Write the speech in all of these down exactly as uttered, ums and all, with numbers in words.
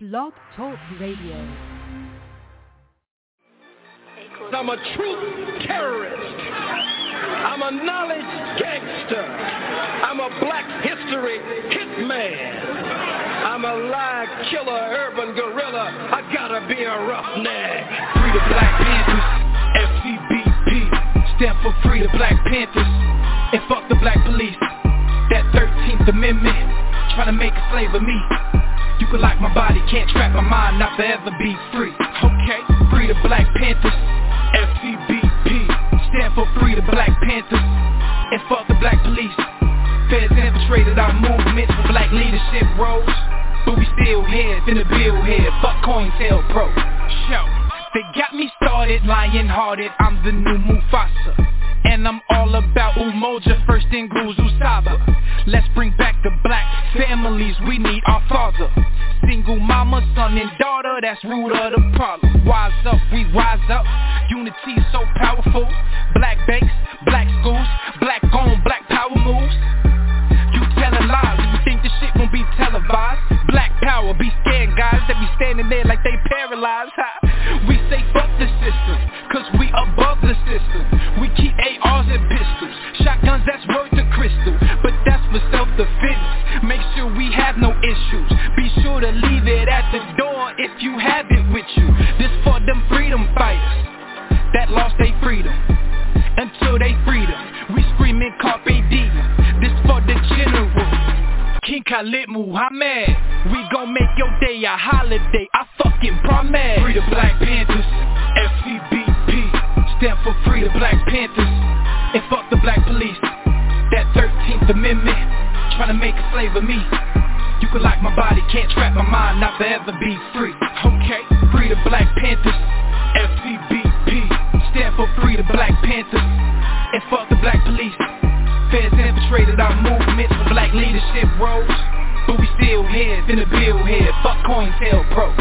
Blog Talk Radio. I'm a truth terrorist. I'm a knowledge gangster. I'm a black history hitman. I'm a lie killer, urban gorilla. I gotta be a roughneck. Free the Black Panthers, F C B P. Stand for free the Black Panthers. And fuck the black police. That thirteenth Amendment, trying to make a slave of me. You can lock my body, can't trap my mind, not forever be free. Okay, free the Black Panthers, F C B P. Stand for free the Black Panthers. And fuck the black police. Feds infiltrated our movements for black leadership roles. But we still here, finna build here. Fuck COINTELPRO. Show, they got me started, lion-hearted. I'm the new Mufasa. And I'm all about Umoja, first in Guzu Saba. Let's bring back the black families, we need our father. Single mama, son and daughter, that's root of the problem. Wise up, we wise up, unity is so powerful. Black banks, black schools, black owned, black power moves. You telling lies, you think this shit won't be televised. Black power, be scared guys that be standing there like they paralyzed. Ha. We say fuck the system, cause we above the system. We keep A Rs and pistols, shotguns that's worth the crystal. But that's for self-defense, make sure we have no issues. Be sure to leave it at the door if you have it with you. This for them freedom fighters that lost their freedom. Until they freedom, we screaming carpe diem. This for the general, King Khalid Muhammad. We gon' make your day a holiday, I fucking promise. Free the Black Panthers, F C B P. Stand for free the Black Panthers. And fuck the black police. That thirteenth Amendment, tryna make a slave of me. You can lock my body, can't trap my mind, not forever be free. Okay, free the Black Panthers, F C B P. Stand for free the Black Panthers. And fuck the black police. Feds infiltrated our movements for black leadership roles. But we still here, finna build here. Fuck COINTELPRO.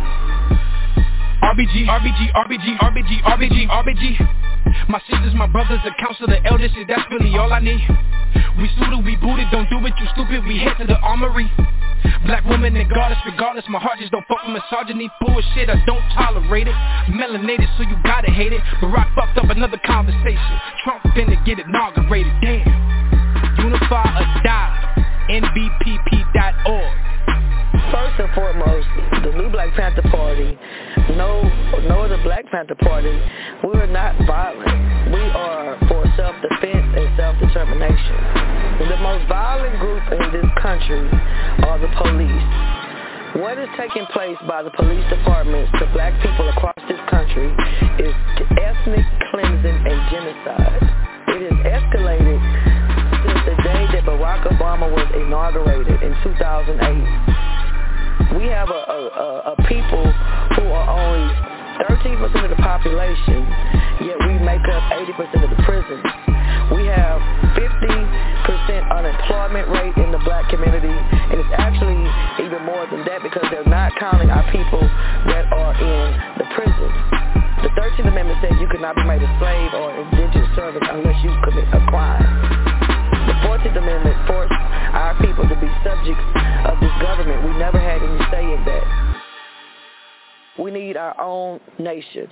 R B G, R B G, R B G, R B G, R B G, R B G. My sisters, my brothers, the council, the elders, shit, that's really all I need. We suited, we booted, don't do it, you stupid, we head to the armory. Black woman and goddess, regardless, my heart just don't fuck with misogyny. Bullshit, I don't tolerate it. Melanated, so you gotta hate it. Barack fucked up another conversation. Trump finna get inaugurated, damn. Unify or die, N B P P dot org. First and foremost, the new Black Panther Party, no, no other Black Panther Party, we are not violent. We are for self-defense and self-determination. The most violent group in this country are the police. What is taking place by the police departments to black people across this country is ethnic cleansing and genocide. It has escalated since the day that Barack Obama was inaugurated in two thousand eight. We have a, a, a people who are only thirteen percent of the population, yet we make up eighty percent of the prisons. We have fifty percent unemployment rate in the black community, and it's actually even more than that because they're not counting our people that are in the prisons. The thirteenth Amendment says you cannot be made a slave or indentured servant unless you commit a crime. The fourteenth Amendment forced our people to be subjects of this government. We never had any say in that. We need our own nation.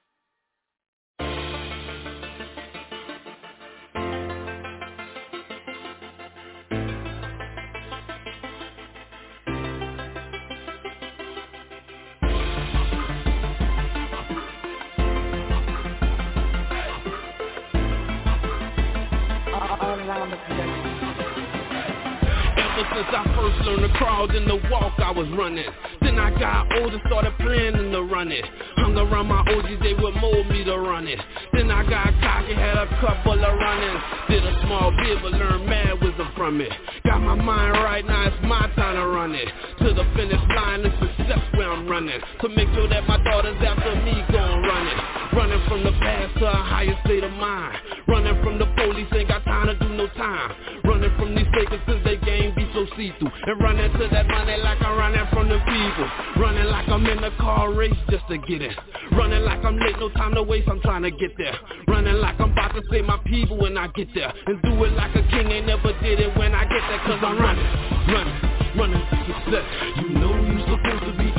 Since I first learned to crawl, then to walk, I was running. Then I got older, started planning to run it. Hung around my O Gs, they would mold me to run it. Then I got cocky, had a couple of runnings. Did a small bit, but learned mad wisdom from it. Got my mind right, now it's my time to run it. To the finish line, it's success where I'm running. To make sure that my daughters after me gon' run it. Running from the past to a higher state of mind. Running from the police, ain't got time to do no time. Running from these fakers since they game be so see-through. And running to that money like I'm running from the people. Running like I'm in a car race just to get it. Running like I'm late, no time to waste, I'm trying to get there. Running like I'm about to save my people when I get there. And do it like a king, ain't never did it when I get there. Cause I'm running, running, running to success. You know you supposed to be eating all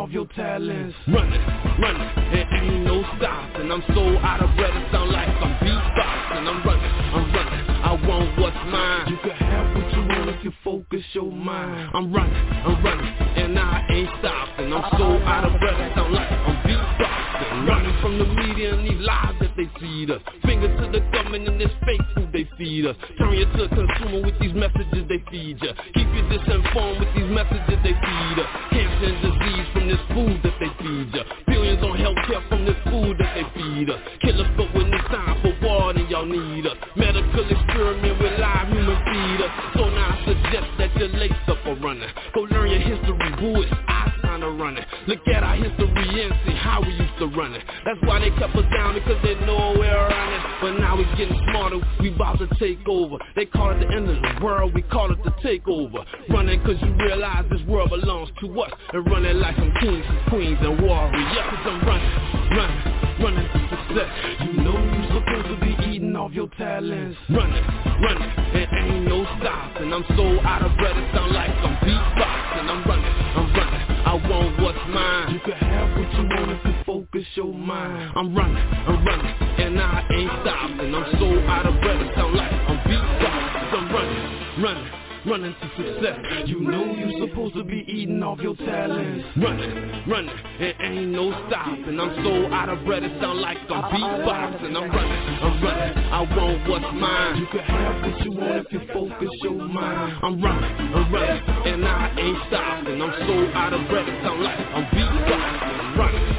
off your talents. Running, running, it ain't no stopping. I'm so out of breath, it sound like I'm beatboxing. I'm running, I'm running, I want what's mine. You can have what you want if you focus your mind. I'm running, I'm running, and I ain't stopping. I'm so out of breath, it sound like I'm beatboxing. Running from the media and these lies that they feed us. Finger to the government and this fake food they feed us. Turn you to a consumer with these messages they feed you. Keep you disinformed with these messages they feed us. Cancer and disease from this food that they feed you. Billions on healthcare from this food that they feed us. Kill us but when it's time for war then y'all need us. Medical experiment with live human feeders. So now I suggest that you lace up for running. Go learn your history, boo, it's our time to run it. Look at our history and see how we used to run it. That's why they kept us down, because they know we're running. But now we getting smarter, we about to take over. They call it the end of the world, we call it the takeover. Running cause you realize this world belongs to us. And running like some kings and queens and warriors. Cause I'm running, running, running to success. You know you supposed to be eating off your talents. Running, running, it ain't no stopping. I'm so out of breath, it sound like I'm beatboxing. I'm running, I'm running, I want what's mine. You can have what you want if you focus your mind. I'm running, I'm running, and I ain't stopping. I'm so out of breath, it sound like I'm beatboxing. I'm running, running, running to success. You know you supposed to be eating off your talents. Running, running, it ain't no stopping. I'm so out of breath, it sound like I'm beatboxing. I'm running, I'm running, I want what's mine. You can have what you want if you focus your mind. I'm running, I'm running, and I ain't stopping. I'm so out of breath, it sound like I'm beatboxing. Running.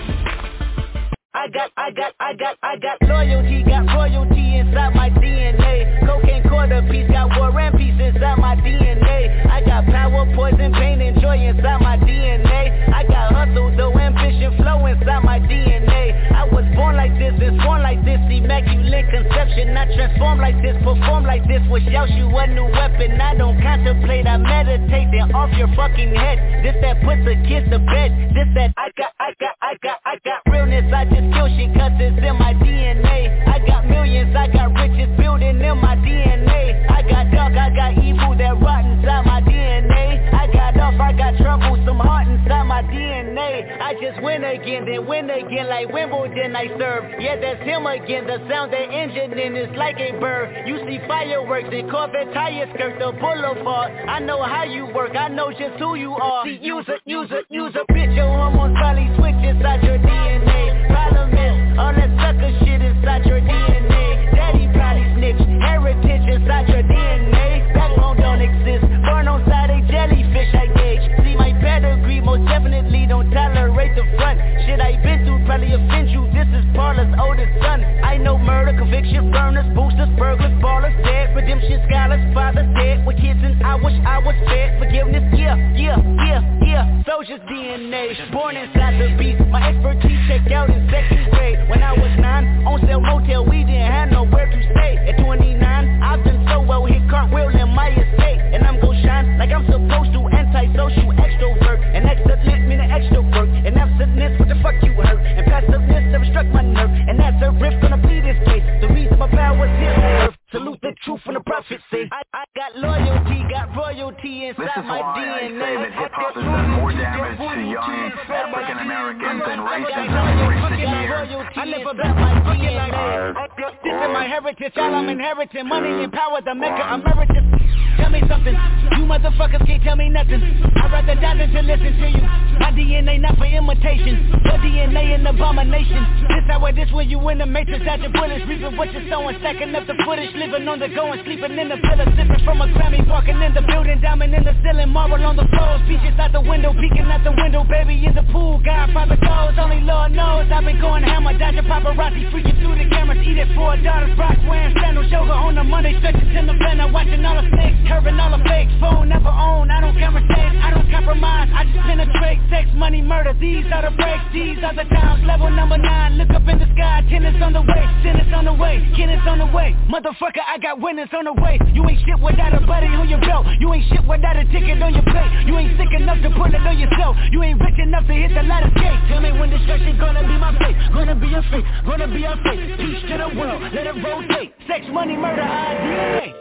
I got, I got, I got, I got loyalty, got royalty inside my D N A. Cocaine quarter piece, got war and peace inside my D N A. I got power, poison, pain, and joy inside my D N A. I got hustle, though ambition, flow inside my D N A. I was born like this, and born like this, immaculate conception. I transform like this, perform like this, wish out you a new weapon. I don't contemplate, I meditate, then off your fucking head. This that puts a kiss to bed. This that I got, I got, I got, I got realness. I just kill shit cause it's in my D N A. I got millions, I got riches building in my D N A. I got dark, I got evil that rot inside my D N A. I got off, I got trouble, some heart inside my D N A. I just win again, then win again like Wimbledon I serve. Yeah, that's him again, the sound that engine in is like a bird. You see fireworks and Corvette tires skirt the boulevard. I know how you work, I know just who you are. See, use a, use a, use a bitch, your hormones probably switch inside your D N A. Problem is, all that sucker shit inside your D N A. Daddy probably snitch, heritage inside your D N A. Backbone don't exist, born on side a jellyfish I gauge. See my pedigree, most definitely don't tolerate the front. Shit I been through probably offend you, this is Paula's oldest son. I know murder, conviction, burners, boosters, burglars, ballers, dead, redemption, scholars, fathers dead. With kids and I wish I was fed. Forgiveness, yeah, yeah, yeah, yeah. Soldier's D N A, born inside the beast. My expertise checked out in second grade. When I was nine, on sale motel, we didn't have nowhere to stay. At twenty-nine, I've done so well, hit cartwheel in my estate. And I'm gon' shine like I'm supposed to, anti-social extrovert. And excellent meaning extra work. And absentness, what the fuck you hurt? And passiveness never struck my nerve. And that's a riff gonna be this case. The reason my power's here on earth. Salute the truth when the prophets say I, I got loyalty, got royalty inside my D N A. This is why I say that hip-hop has done more damage to young African Americans than racism in recent years. I never bet my D N A. This is my heritage, all I'm inheriting. Money and power, the maker emeritus. Tell me something, you motherfuckers can't tell me nothing. I'd rather die than to listen to you. My D N A not for imitation, your D N A an abomination. This how it is when you in the matrix, dodging bullets, reaping what you're sowing, stacking up the footage, living on the go and sleeping in the pillow, sipping from a Grammy, walking in the building, diamond in the ceiling, marble on the floors, beaches out the window, peeking out the window, baby in the pool, Godfather goes, only Lord knows. I've been going hammer, dodging paparazzi, freaking through the cameras, eating four daughters, Brock wearing sandals, yoga on the Monday, stretching to the banner, watching all the snakes, curving all the fakes, phone never own, I don't conversate, I don't compromise, I just penetrate, sex, money, murder, these are the breaks, these are the times, level number nine, look up in the sky, tennis on the way, tennis on the way, tennis on the way, motherfucker, I got winners on the way, you ain't shit without a buddy on your belt, you ain't shit without a ticket on your plate, you ain't sick enough to put it on yourself, you ain't rich enough to hit the ladder gate, tell me when destruction gonna be my fate, gonna be a fate, gonna be a fate, peace to the world, let it rotate, sex, money, murder, I D N A.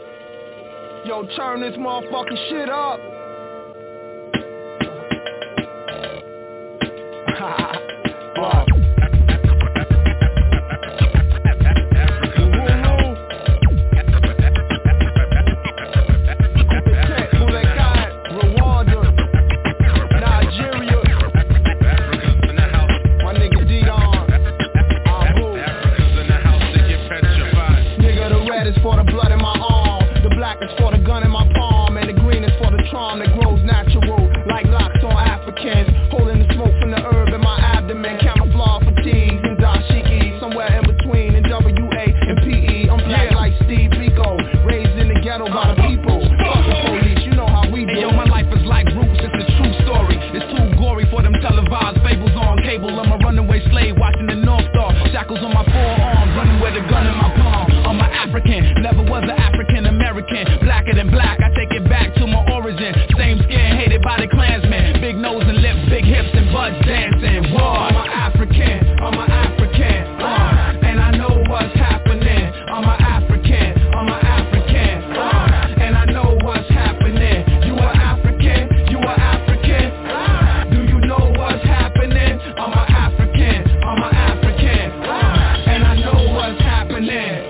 Yo, turn this motherfucking shit up. Wow. For the blood in my arm, the black is for the gun in my palm, and the green is for the charm that grows natural, like locks on Africans, holding the smoke from the herb in my abdomen, camouflage fatigues and dashiki, somewhere in between in W A and P E. I'm black yeah. like Steve Biko, raised in the ghetto by the people. Fuck the police, you know how we do. Hey yo, my life is like Roots, it's a true story. It's too gory for them televised fables on cable. I'm a runaway slave watching the North Star, shackles on my forearms, running with a gun in my palm. I'm an African, never was an African American. Blacker than black, I take it back to my origin. Same skin, hated by the Klansmen. Big nose and lips, big hips and butt dancing. Whoa, I'm an African, I'm an African, uh, and I know what's happening. I'm an African, I'm an African, uh, and I know what's happening. You are African, you are African, uh, do you know what's happening? I'm an African, I'm an African, uh, and I know what's happening.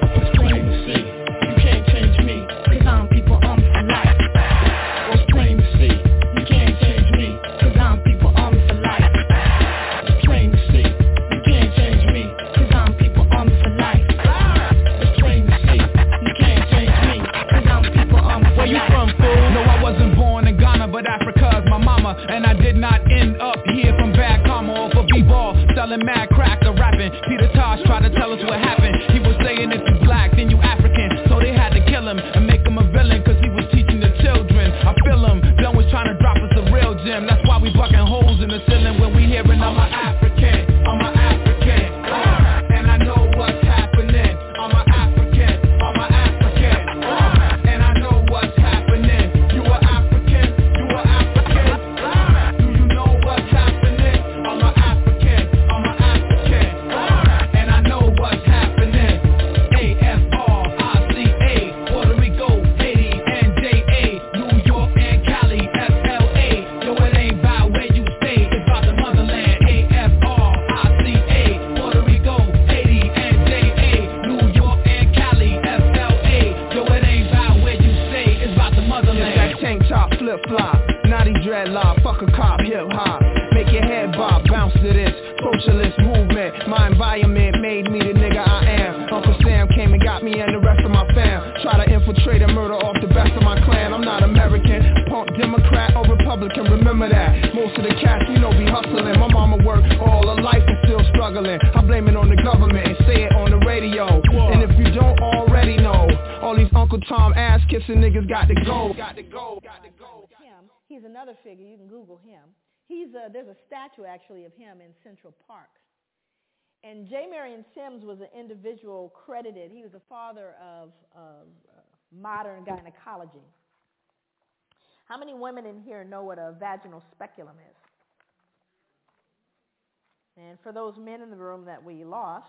But Africa's my mama, and I did not end up here from bad karma or for b-ball, selling mad crack or rapping. Peter Tosh tried to tell us what happened. He was saying if you black, then you African, so they had to kill him and make him a villain, cause he was teaching the children. I feel him, Dunn was trying to drop us a real gem. That's why we bucking holes in the ceiling when we hearing I'm a African, I'm a African, uh, and I know what's happening. I'm a African, I'm a African, uh, and I know what's happening. You are African. Flip-flop, naughty dreadlock, fuck a cop, hip-hop. Make your head bob, bounce to this socialist movement. My environment made me the nigga I am. Uncle Sam came and got me and the rest of my fam. Try to infiltrate and murder off the best of my clan. I'm not American, punk Democrat or Republican, remember that. Most of the cats, you know, be hustling. My mama worked all her life and still struggling. I blame it on the government and say it on the radio. Whoa. And if you don't already know, all these Uncle Tom ass-kissing niggas got to go. Got to go, got to go. Him. He's another figure. You can Google him. He's a, there's a statue, actually, of him in Central Park. And J. Marion Sims was an individual credited. He was the father of uh, modern gynecology. How many women in here know what a vaginal speculum is? And for those men in the room that we lost,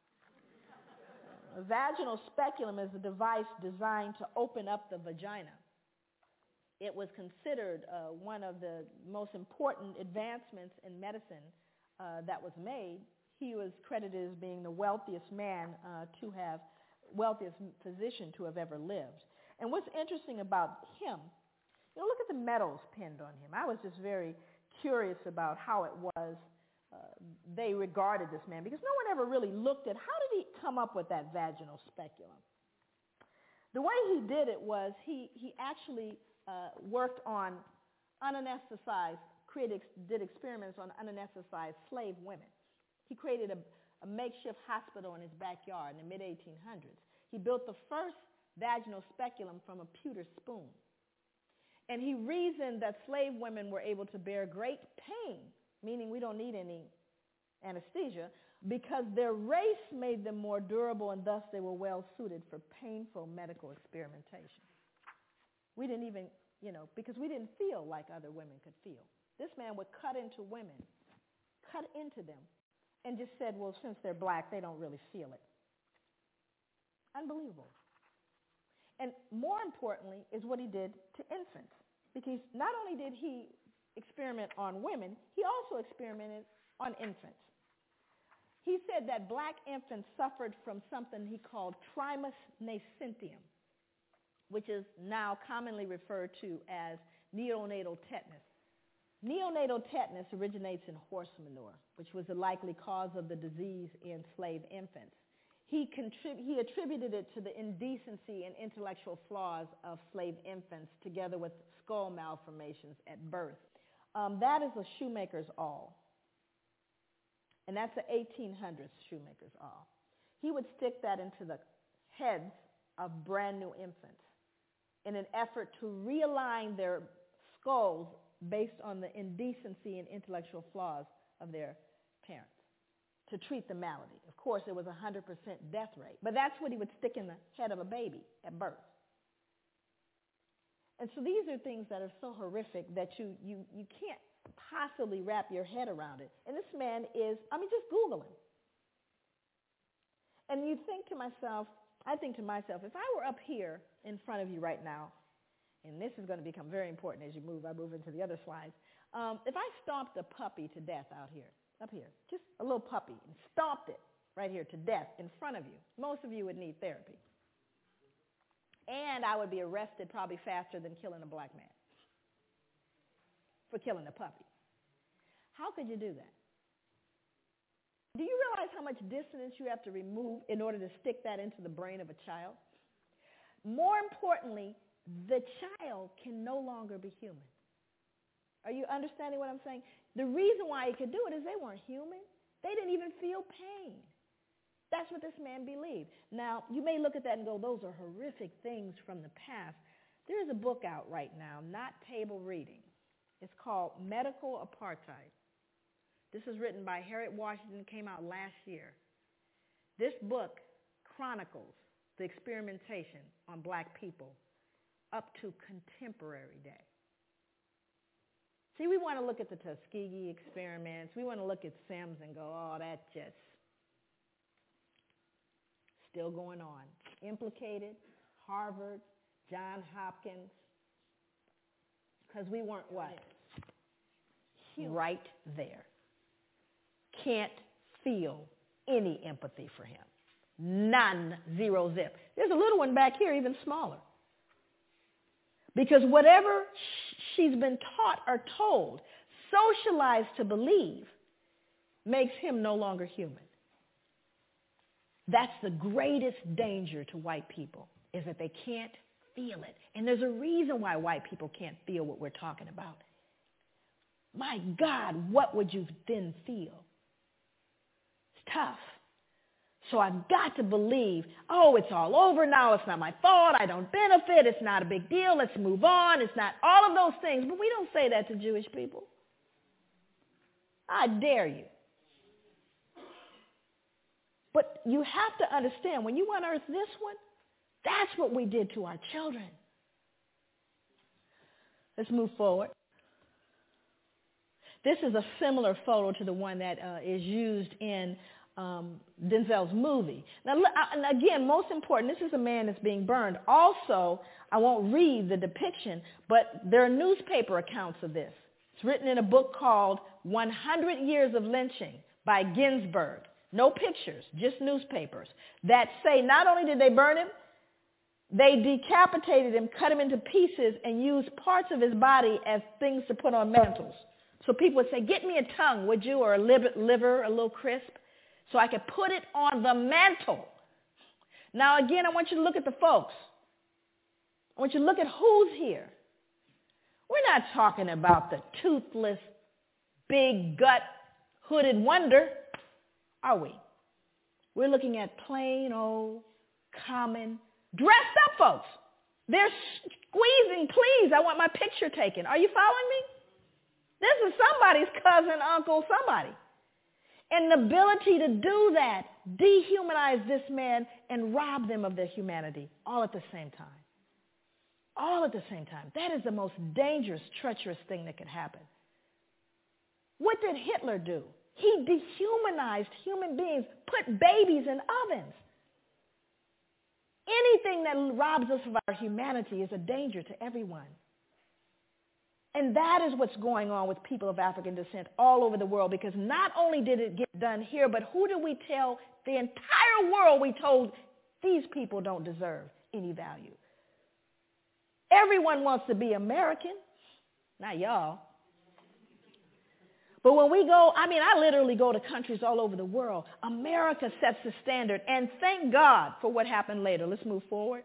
a vaginal speculum is a device designed to open up the vagina. It was considered uh, one of the most important advancements in medicine uh, that was made. He was credited as being the wealthiest man uh, to have, wealthiest physician to have ever lived. And what's interesting about him, you know, look at the medals pinned on him. I was just very curious about how it was uh, they regarded this man, because no one ever really looked at how did he come up with that vaginal speculum. The way he did it was he, he actually uh, worked on unanesthetized, created, did experiments on unanesthetized slave women. He created a, a makeshift hospital in his backyard in the mid eighteen hundreds. He built the first vaginal speculum from a pewter spoon. And he reasoned that slave women were able to bear great pain, meaning we don't need any anesthesia, because their race made them more durable, and thus they were well suited for painful medical experimentation. We didn't even, you know, because we didn't feel like other women could feel. This man would cut into women, cut into them, and just said, well, since they're black, they don't really feel it. Unbelievable. And more importantly is what he did to infants, because not only did he experiment on women, he also experimented on infants. He said that black infants suffered from something he called trismus nascentium, which is now commonly referred to as neonatal tetanus. Neonatal tetanus originates in horse manure, which was the likely cause of the disease in slave infants. He, contrib- he attributed it to the indecency and intellectual flaws of slave infants together with skull malformations at birth. Um, that is a shoemaker's awl. And that's the eighteen hundreds shoemaker's awl. He would stick that into the heads of brand new infants in an effort to realign their skulls based on the indecency and intellectual flaws of their parents, to treat the malady. Of course, it was a one hundred percent death rate, but that's what he would stick in the head of a baby at birth. And so these are things that are so horrific that you, you, you can't possibly wrap your head around it. And this man is, I mean, just Google him. And you think to myself, I think to myself, if I were up here in front of you right now, and this is going to become very important as you move, I move into the other slides. Um, if I stomped a puppy to death out here, up here, just a little puppy, and stomped it right here to death in front of you, most of you would need therapy. And I would be arrested probably faster than killing a black man for killing a puppy. How could you do that? Do you realize how much dissonance you have to remove in order to stick that into the brain of a child? More importantly, the child can no longer be human. Are you understanding what I'm saying? The reason why he could do it is they weren't human. They didn't even feel pain. That's what this man believed. Now, you may look at that and go, those are horrific things from the past. There is a book out right now, not table reading. It's called Medical Apartheid. This is written by Harriet Washington, came out last year. This book chronicles the experimentation on black people up to contemporary day. See, we want to look at the Tuskegee experiments. We want to look at Sims and go, oh, that's just still going on. Implicated, Harvard, Johns Hopkins, because we weren't what? Right there. Can't feel any empathy for him. None, zero, zip. There's a little one back here, even smaller. Because whatever she's been taught or told, socialized to believe, makes him no longer human. That's the greatest danger to white people, is that they can't feel it. And there's a reason why white people can't feel what we're talking about. My God, what would you then feel? It's tough. So I've got to believe, oh, it's all over now. It's not my fault. I don't benefit. It's not a big deal. Let's move on. It's not all of those things. But we don't say that to Jewish people. I dare you. But you have to understand, when you unearth this one, that's what we did to our children. Let's move forward. This is a similar photo to the one that uh, is used in um, Denzel's movie. Now, and again, most important, this is a man that's being burned. Also, I won't read the depiction, but there are newspaper accounts of this. It's written in a book called one hundred years of Lynching by Ginsburg. No pictures, just newspapers that say not only did they burn him, they decapitated him, cut him into pieces, and used parts of his body as things to put on mantles. So people would say, get me a tongue, would you, or a liver, a little crisp, so I could put it on the mantle. Now, again, I want you to look at the folks. I want you to look at who's here. We're not talking about the toothless, big gut, hooded wonder, are we? We're looking at plain old, common, dressed up folks. They're squeezing, please, I want my picture taken. Are you following me? This is somebody's cousin, uncle, somebody. And the ability to do that, dehumanize this man and rob them of their humanity all at the same time. All at the same time. That is the most dangerous, treacherous thing that could happen. What did Hitler do? He dehumanized human beings, put babies in ovens. Anything that robs us of our humanity is a danger to everyone. And that is what's going on with people of African descent all over the world, because not only did it get done here, but who did we tell? The entire world we told these people don't deserve any value. Everyone wants to be American, not y'all. But when we go, I mean, I literally go to countries all over the world. America sets the standard, and thank God for what happened later. Let's move forward.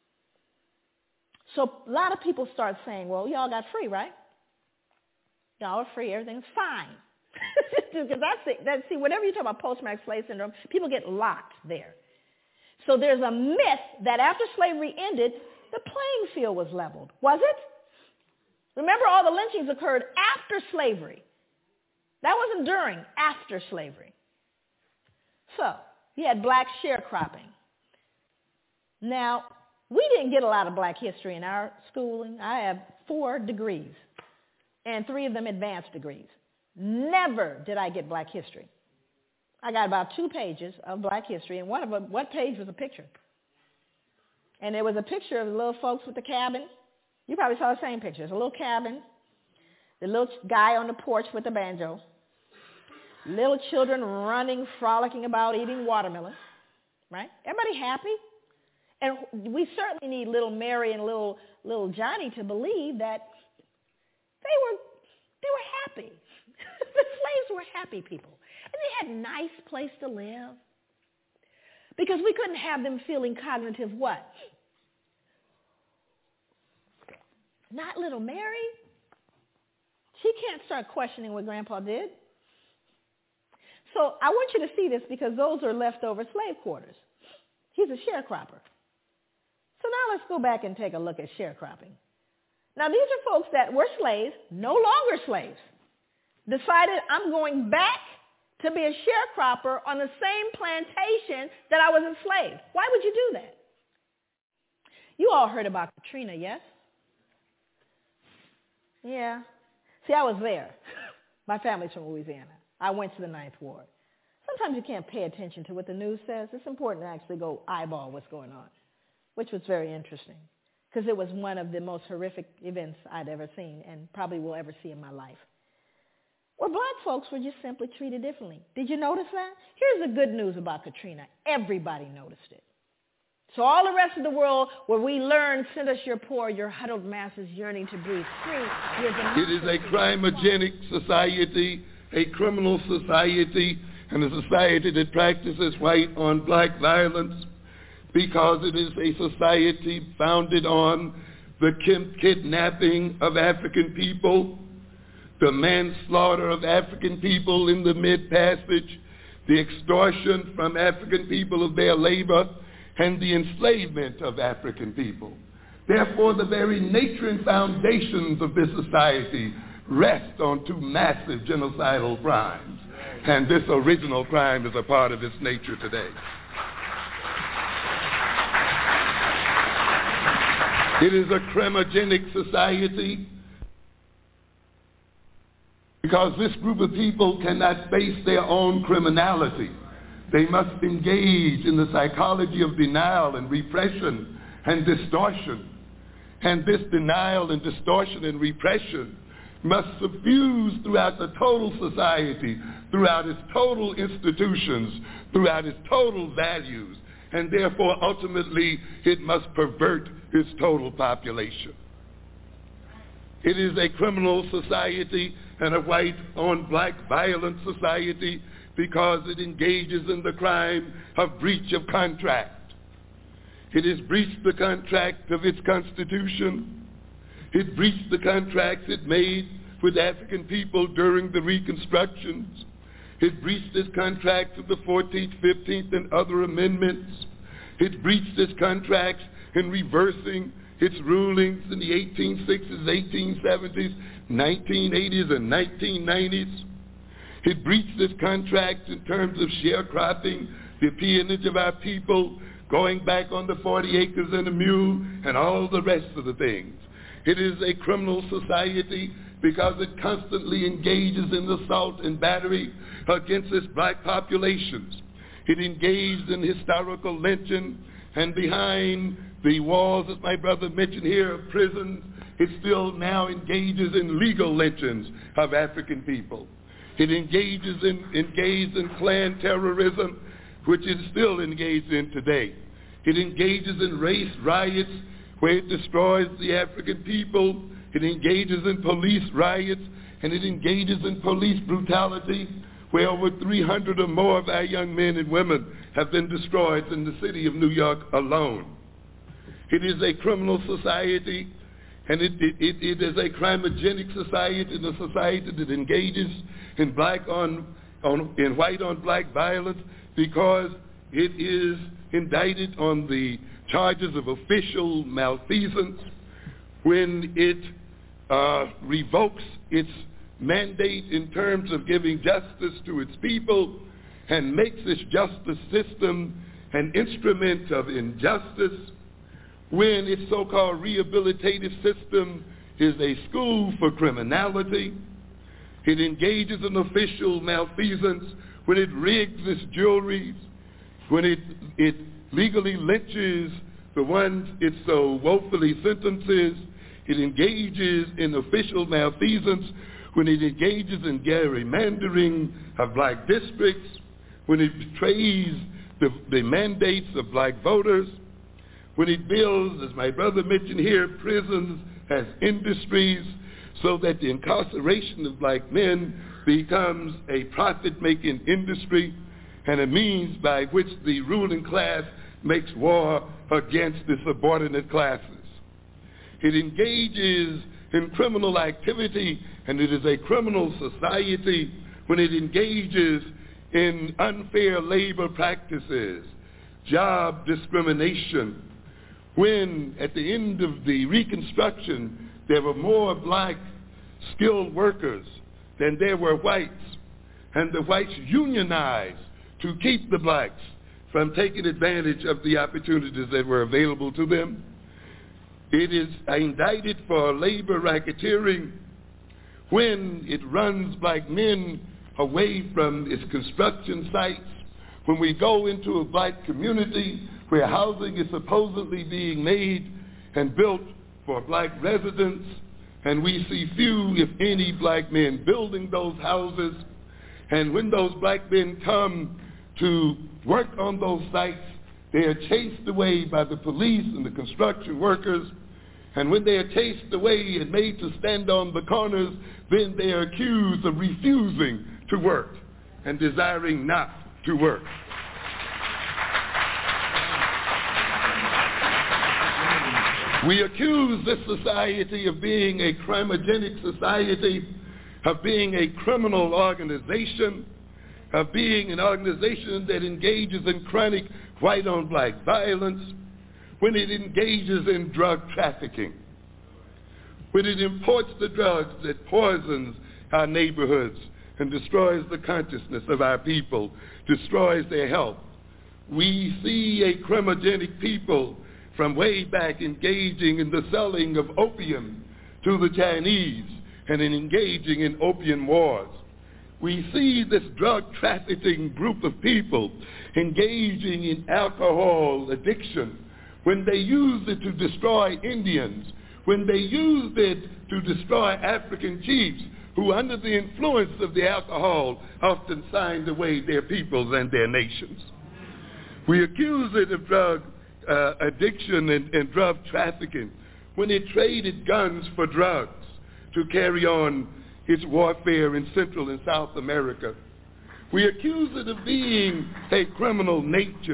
So a lot of people start saying, well, y'all got free, right? Y'all are free. Everything's fine. Because that's it. That's, see, whenever you talk about post-traumatic slave syndrome, people get locked there. So there's a myth that after slavery ended, the playing field was leveled. Was it? Remember, all the lynchings occurred after slavery. That wasn't during, after slavery. So you had black sharecropping. Now, we didn't get a lot of black history in our schooling. I have four degrees, and three of them advanced degrees. Never did I get black history. I got about two pages of black history, and one of them, one page was a picture. And there was a picture of the little folks with the cabin. You probably saw the same picture. It's a little cabin, the little guy on the porch with the banjo, little children running, frolicking about, eating watermelon, right? Everybody happy? And we certainly need little Mary and little little Johnny to believe that they were they were happy. The slaves were happy people. And they had a nice place to live. Because we couldn't have them feeling cognitive what? Not little Mary. She can't start questioning what Grandpa did. So I want you to see this, because those are leftover slave quarters. He's a sharecropper. So now let's go back and take a look at sharecropping. Now these are folks that were slaves, no longer slaves, decided I'm going back to be a sharecropper on the same plantation that I was enslaved. Why would you do that? You all heard about Katrina, yes? Yeah. See, I was there. My family's from Louisiana. I went to the Ninth Ward. Sometimes you can't pay attention to what the news says. It's important to actually go eyeball what's going on, which was very interesting, because it was one of the most horrific events I'd ever seen and probably will ever see in my life. Well, black folks were just simply treated differently. Did you notice that? Here's the good news about Katrina. Everybody noticed it. So all the rest of the world, where we learn, send us your poor, your huddled masses yearning to breathe free. It is a crimogenic society, a criminal society, and a society that practices white on black violence, because it is a society founded on the kidnapping of African people, the manslaughter of African people in the Mid-Passage, the extortion from African people of their labor, and the enslavement of African people. Therefore, the very nature and foundations of this society rest on two massive genocidal crimes, and this original crime is a part of its nature today. It is a crimogenic society because this group of people cannot face their own criminality. They must engage in the psychology of denial and repression and distortion. And this denial and distortion and repression must suffuse throughout the total society, throughout its total institutions, throughout its total values, and therefore ultimately it must pervert its total population. It is a criminal society and a white on black violent society because it engages in the crime of breach of contract. It has breached the contract of its constitution. It breached the contracts it made with African people during the Reconstructions. It breached its contracts of the fourteenth, fifteenth, and other amendments. It breached its contracts in reversing its rulings in the eighteen sixties, eighteen seventies, nineteen eighties, and nineteen nineties. It breached its contracts in terms of sharecropping, the peonage of our people, going back on the forty acres and a mule, and all the rest of the things. It is a criminal society because it constantly engages in assault and battery against its black populations. It engaged in historical lynching, and behind the walls, as my brother mentioned here, of prisons, it still now engages in legal lynchings of African people. It engages in, engaged in clan terrorism, which it is still engaged in today. It engages in race riots where it destroys the African people. It engages in police riots, and it engages in police brutality where over three hundred or more of our young men and women have been destroyed in the city of New York alone. It is a criminal society, and it, it, it, it is a crimogenic society, and a society that engages in black on, on in white on black violence because it is indicted on the charges of official malfeasance when it uh, revokes its mandate in terms of giving justice to its people and makes its justice system an instrument of injustice, when its so-called rehabilitative system is a school for criminality. It engages in official malfeasance when it rigs its juries, when it, it legally lynches the ones it so woefully sentences. It engages in official malfeasance when it engages in gerrymandering of black districts, when it betrays the, the mandates of black voters, when it builds, as my brother mentioned here, prisons as industries so that the incarceration of black men becomes a profit-making industry and a means by which the ruling class makes war against the subordinate classes. It engages in criminal activity, and it is a criminal society when it engages in unfair labor practices, job discrimination, when at the end of the Reconstruction there were more black skilled workers than there were whites, and the whites unionized to keep the blacks from taking advantage of the opportunities that were available to them. It is indicted for labor racketeering when it runs black men away from its construction sites, when we go into a black community where housing is supposedly being made and built for black residents, and we see few, if any, black men building those houses. And when those black men come to work on those sites, they are chased away by the police and the construction workers. And when they are chased away and made to stand on the corners, then they are accused of refusing to work and desiring not to work. We accuse this society of being a crimogenic society, of being a criminal organization, of being an organization that engages in chronic white-on-black violence, when it engages in drug trafficking, when it imports the drugs that poisons our neighborhoods and destroys the consciousness of our people, destroys their health. We see a crimogenic people from way back engaging in the selling of opium to the Chinese and in engaging in opium wars. We see this drug trafficking group of people engaging in alcohol addiction when they used it to destroy Indians, when they used it to destroy African chiefs who under the influence of the alcohol often signed away their peoples and their nations. We accuse it of drug uh, addiction and, and drug trafficking when it traded guns for drugs to carry on its warfare in Central and South America. We accuse it of being a criminal nature.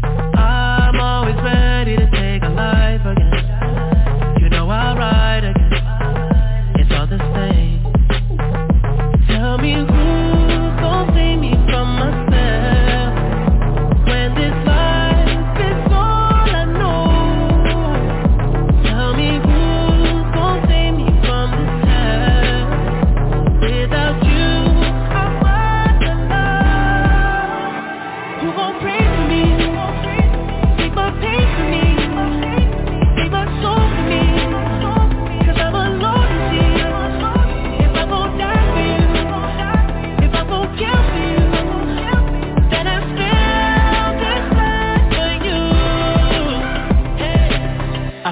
Again. You know I'll ride again.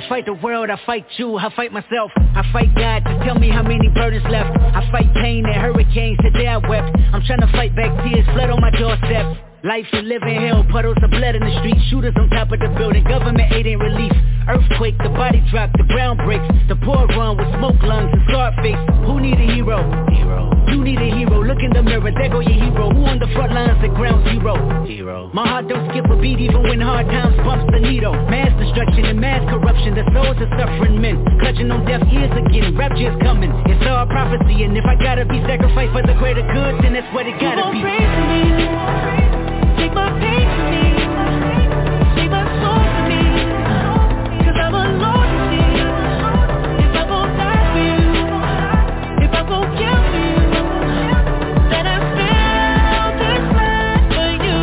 fight the world, I fight you, I fight myself. I fight God to tell me how many burdens left. I fight pain and hurricanes, today I wept. I'm trying to fight back tears, flood on my doorstep. Life's a living hell, puddles of blood in the street. Shooters on top of the building, government aid ain't relief. Earthquake, the body drop, the ground breaks. The poor run with smoke lungs and scarred face. Who need a hero? Hero. You need a hero, look in the mirror, there go your hero. Who on the front lines at ground zero? Hero. My heart don't skip a beat even when hard times bumps the needle. Mass destruction and mass corruption, the souls of suffering men. Clutching on deaf ears again, rapture's coming. It's all prophecy, and if I gotta be sacrificed for the greater good, then that's what it gotta be. Pray for me. Take my pain for me. Take my soul for me. Cause I'm alone to see. If I won't die for you, if I won't kill for you, then I feel this life for you.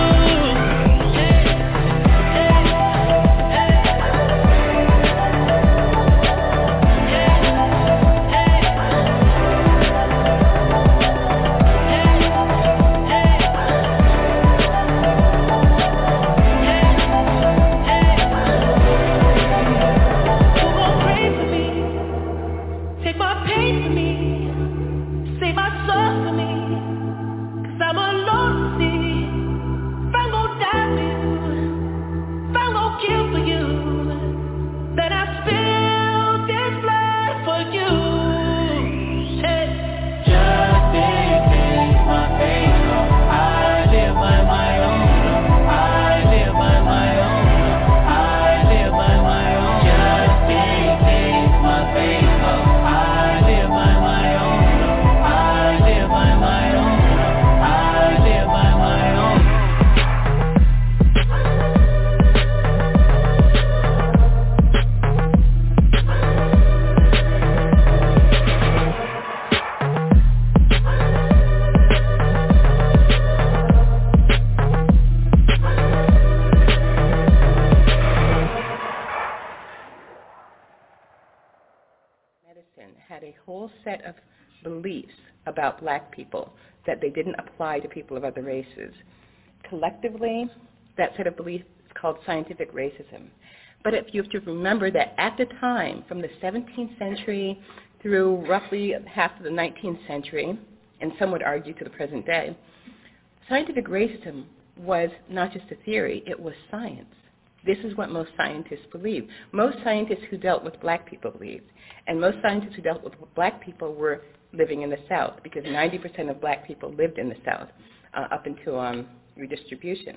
Set of beliefs about black people that they didn't apply to people of other races. Collectively, that set of beliefs is called scientific racism. But if you have to remember that at the time, from the seventeenth century through roughly half of the nineteenth century, and some would argue to the present day, scientific racism was not just a theory, it was science. This is what most scientists believe. Most scientists who dealt with black people believed. And most scientists who dealt with black people were living in the South, because ninety percent of black people lived in the South uh, up until um, redistribution.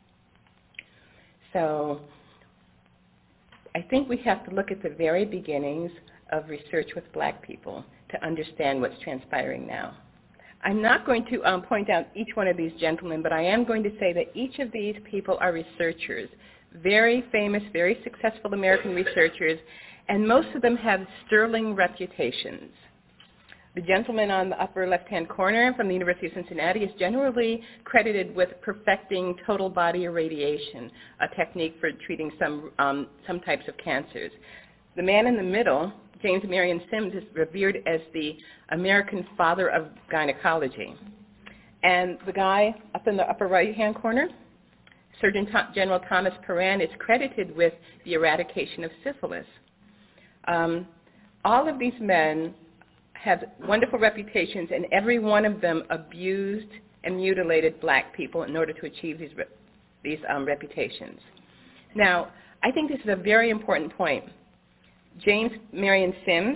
So I think we have to look at the very beginnings of research with black people to understand what's transpiring now. I'm not going to um, point out each one of these gentlemen, but I am going to say that each of these people are researchers, very famous, very successful American researchers, and most of them have sterling reputations. The gentleman on the upper left-hand corner from the University of Cincinnati is generally credited with perfecting total body irradiation, a technique for treating some, um, some types of cancers. The man in the middle, James Marion Sims, is revered as the American father of gynecology. And the guy up in the upper right-hand corner, Surgeon General Thomas Paran, is credited with the eradication of syphilis. Um, all of these men have wonderful reputations, and every one of them abused and mutilated black people in order to achieve these, these um, reputations. Now, I think this is a very important point. James Marion Sims,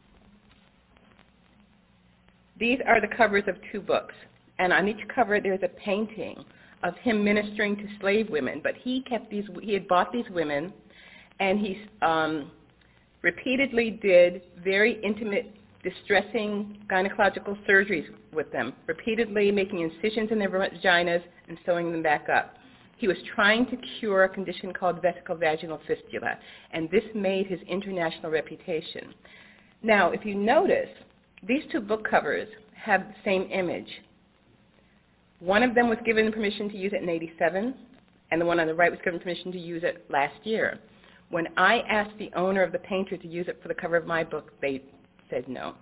these are the covers of two books, and on each cover there's a painting of him ministering to slave women, but he kept these, he had bought these women, and he um, repeatedly did very intimate, distressing gynecological surgeries with them, repeatedly making incisions in their vaginas and sewing them back up. He was trying to cure a condition called vesicovaginal fistula, and this made his international reputation. Now, if you notice, these two book covers have the same image. One of them was given permission to use it in eighty-seven, and the one on the right was given permission to use it last year. When I asked the owner of the painter to use it for the cover of my book, they said no.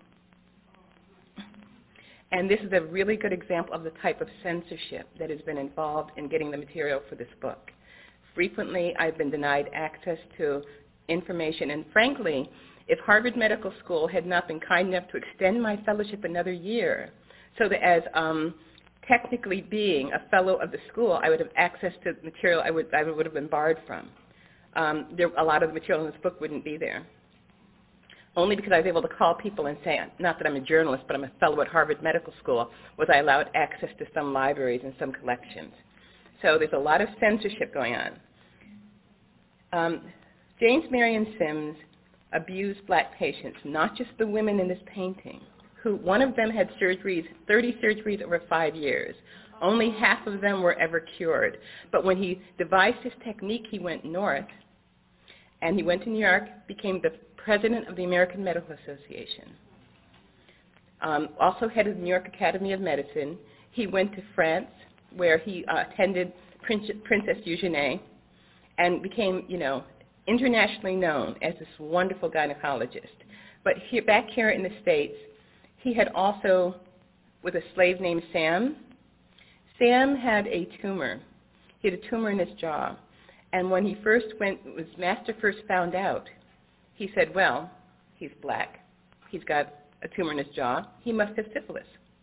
And this is a really good example of the type of censorship that has been involved in getting the material for this book. Frequently, I've been denied access to information. And frankly, if Harvard Medical School had not been kind enough to extend my fellowship another year, so that as um, technically being a fellow of the school, I would have access to material I would, I would have been barred from. Um, there, a lot of the material in this book wouldn't be there. Only because I was able to call people and say, not that I'm a journalist, but I'm a fellow at Harvard Medical School, was I allowed access to some libraries and some collections. So there's a lot of censorship going on. Um, James Marion Sims abused black patients, not just the women in this painting, who one of them had surgeries, thirty surgeries over five years. Only half of them were ever cured. But when he devised his technique, he went north, and he went to New York, became the president of the American Medical Association. Um, also head of the New York Academy of Medicine. He went to France, where he uh, attended Prince, Princess Eugenie, and became, you know, internationally known as this wonderful gynecologist. But here, back here in the States, he had also, with a slave named Sam, Sam had a tumor. He had a tumor in his jaw. And when he first went, his master first found out, he said, well, he's black. He's got a tumor in his jaw. He must have syphilis.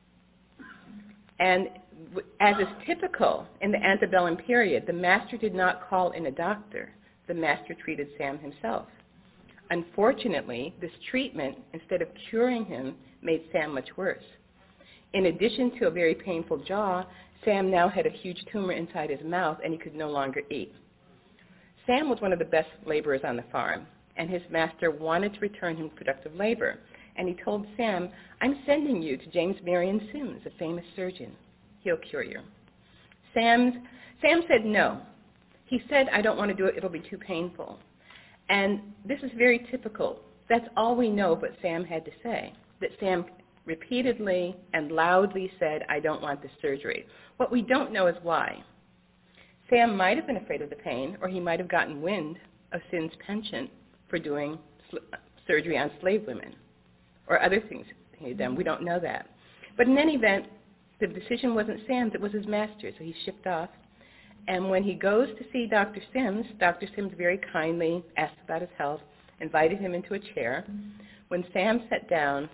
And as is typical in the antebellum period, the master did not call in a doctor. The master treated Sam himself. Unfortunately, this treatment, instead of curing him, made Sam much worse. In addition to a very painful jaw, Sam now had a huge tumor inside his mouth, and he could no longer eat. Sam was one of the best laborers on the farm, and his master wanted to return him productive labor. And he told Sam, I'm sending you to James Marion Sims, a famous surgeon. He'll cure you. Sam's, Sam said no. He said, I don't want to do it. It'll be too painful. And this is very typical. That's all we know what Sam had to say, that Sam repeatedly and loudly said, I don't want this surgery. What we don't know is why. Sam might have been afraid of the pain, or he might have gotten wind of Sims' penchant for doing sl- surgery on slave women, or other things he had done. We don't know that. But in any event, the decision wasn't Sam's, it was his master, so he shipped off. And when he goes to see Doctor Sims, Doctor Sims very kindly asked about his health, invited him into a chair. When Sam sat down,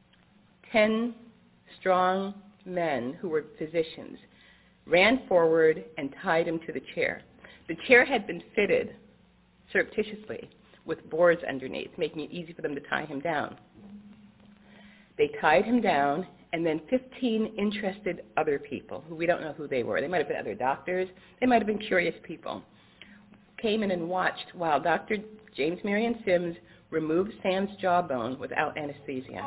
ten strong men who were physicians ran forward and tied him to the chair. The chair had been fitted surreptitiously with boards underneath, making it easy for them to tie him down. They tied him down, and then fifteen interested other people, who we don't know who they were. They might have been other doctors. They might have been curious people, came in and watched while Doctor James Marion Sims removed Sam's jawbone without anesthesia.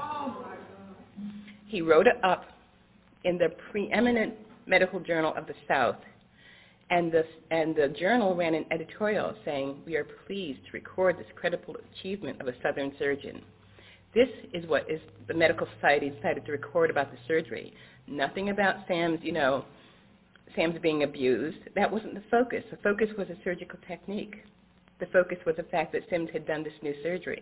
He wrote it up in the preeminent medical journal of the South, and the, and the journal ran an editorial saying, we are pleased to record this credible achievement of a Southern surgeon. This is what is the medical society decided to record about the surgery. Nothing about Sam's, you know, Sam's being abused. That wasn't the focus. The focus was a surgical technique. The focus was the fact that Sims had done this new surgery.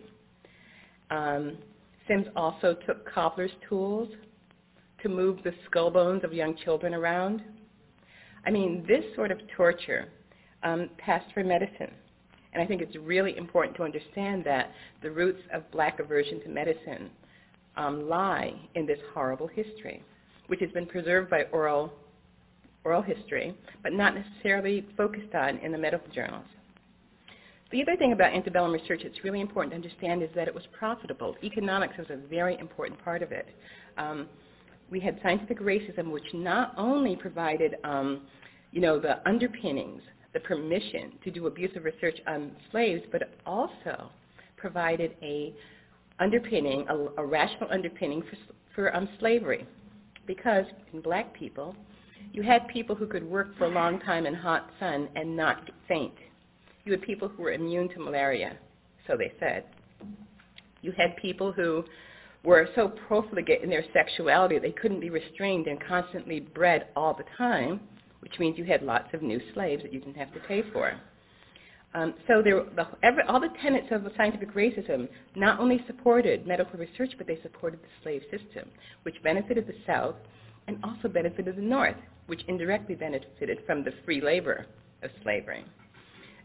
Um, Sims also took cobbler's tools to move the skull bones of young children around. I mean, this sort of torture um, passed for medicine. And I think it's really important to understand that the roots of black aversion to medicine um, lie in this horrible history, which has been preserved by oral, oral history, but not necessarily focused on in the medical journals. The other thing about antebellum research that's really important to understand is that it was profitable. Economics was a very important part of it. Um, we had scientific racism, which not only provided, um, you know, the underpinnings, the permission to do abusive research on slaves, but it also provided a underpinning, a, a rational underpinning for, for um, slavery. Because in black people, you had people who could work for a long time in hot sun and not faint. You had people who were immune to malaria, so they said. You had people who were so profligate in their sexuality they couldn't be restrained and constantly bred all the time, which means you had lots of new slaves that you didn't have to pay for. Um, so there, the, every, all the tenets of scientific racism not only supported medical research, but they supported the slave system, which benefited the South and also benefited the North, which indirectly benefited from the free labor of slavery.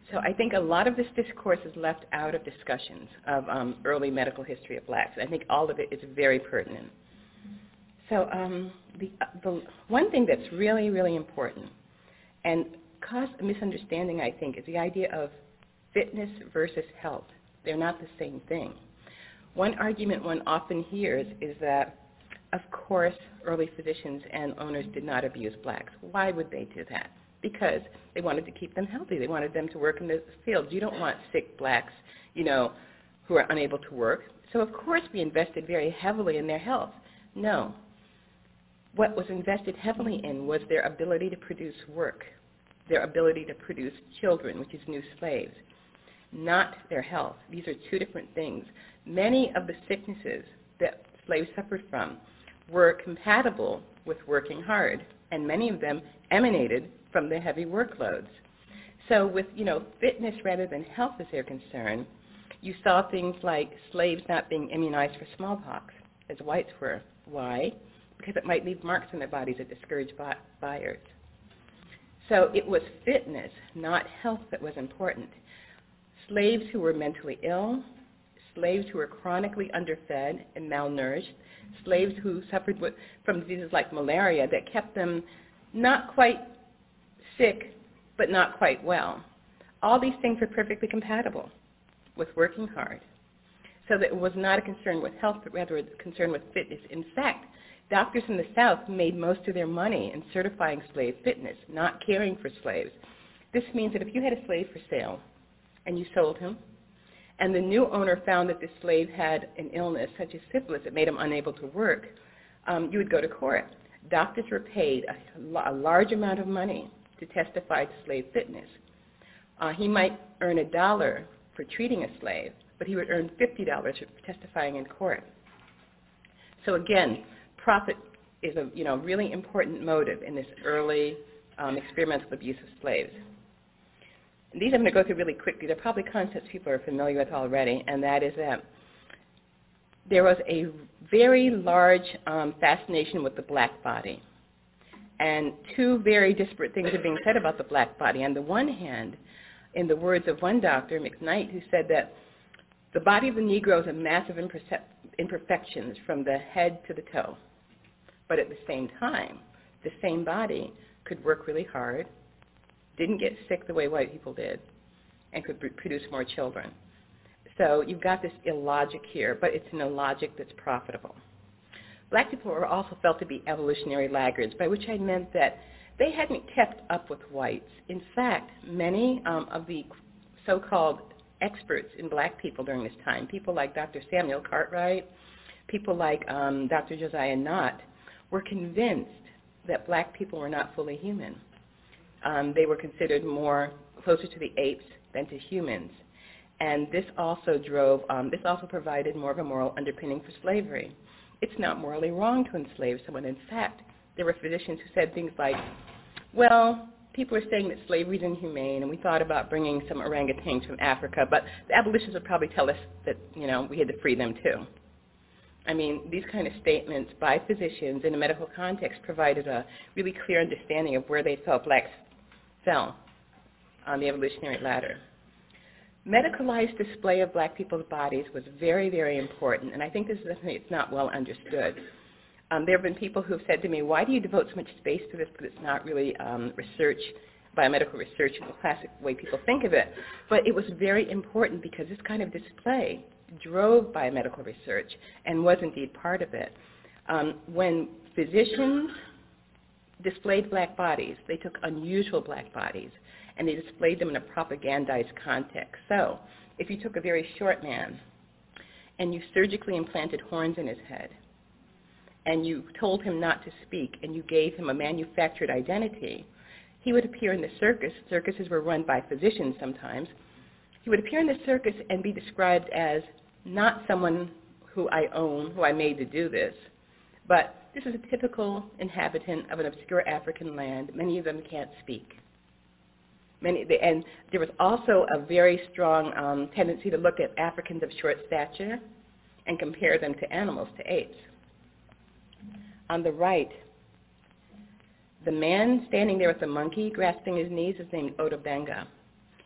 So I think a lot of this discourse is left out of discussions of um, early medical history of blacks. I think all of it is very pertinent. So um, the, uh, the one thing that's really, really important and caused a misunderstanding, I think, is the idea of fitness versus health. They're not the same thing. One argument one often hears is that, of course, early physicians and owners did not abuse blacks. Why would they do that? Because they wanted to keep them healthy. They wanted them to work in the fields. You don't want sick blacks, you know, who are unable to work. So, of course, we invested very heavily in their health. No. What was invested heavily in was their ability to produce work, their ability to produce children, which is new slaves, not their health. These are two different things. Many of the sicknesses that slaves suffered from were compatible with working hard, and many of them emanated from the heavy workloads. So with, you know, fitness rather than health as they're concerned, you saw things like slaves not being immunized for smallpox, as whites were. Why? Because it might leave marks on their bodies that discourage buyers. So it was fitness, not health, that was important. Slaves who were mentally ill, slaves who were chronically underfed and malnourished, slaves who suffered with, from diseases like malaria that kept them not quite sick, but not quite well. All these things were perfectly compatible with working hard. So that it was not a concern with health, but rather a concern with fitness. In fact, doctors in the South made most of their money in certifying slave fitness, not caring for slaves. This means that if you had a slave for sale and you sold him, and the new owner found that the slave had an illness such as syphilis that made him unable to work, um, you would go to court. Doctors were paid a, a large amount of money to testify to slave fitness. Uh, he might earn a dollar for treating a slave, but he would earn fifty dollars for testifying in court. So again, profit is a you know really important motive in this early um, experimental abuse of slaves. And these I'm going to go through really quickly. They're probably concepts people are familiar with already, and that is that there was a very large um, fascination with the black body. And two very disparate things are being said about the black body. On the one hand, in the words of one doctor, McKnight, who said that the body of the Negro is a mass of imperfections from the head to the toe. But at the same time, the same body could work really hard, didn't get sick the way white people did, and could produce more children. So you've got this illogic here, but it's an illogic that's profitable. Black people were also felt to be evolutionary laggards, by which I meant that they hadn't kept up with whites. In fact, many um, of the so-called experts in black people during this time, people like Doctor Samuel Cartwright, people like um, Doctor Josiah Nott, were convinced that black people were not fully human. Um, they were considered more closer to the apes than to humans. And this also drove, um, this also provided more of a moral underpinning for slavery. It's not morally wrong to enslave someone. In fact, there were physicians who said things like, well, people are saying that slavery is inhumane, and we thought about bringing some orangutans from Africa, but the abolitionists would probably tell us that, you know, we had to free them too. I mean, these kind of statements by physicians in a medical context provided a really clear understanding of where they felt blacks fell on the evolutionary ladder. Medicalized display of black people's bodies was very, very important, and I think this is something that's not well understood. Um, there have been people who have said to me, why do you devote so much space to this, because it's not really um, research, biomedical research in the classic way people think of it. But it was very important because this kind of display drove biomedical research and was indeed part of it. Um, when physicians displayed black bodies, they took unusual black bodies, and they displayed them in a propagandized context. So if you took a very short man and you surgically implanted horns in his head and you told him not to speak and you gave him a manufactured identity, he would appear in the circus. Circuses were run by physicians sometimes. He would appear in the circus and be described as not someone who I own, who I made to do this, but this is a typical inhabitant of an obscure African land. Many of them can't speak. Many, and there was also a very strong um, tendency to look at Africans of short stature and compare them to animals, to apes. On the right, the man standing there with the monkey grasping his knees is named Otobenga.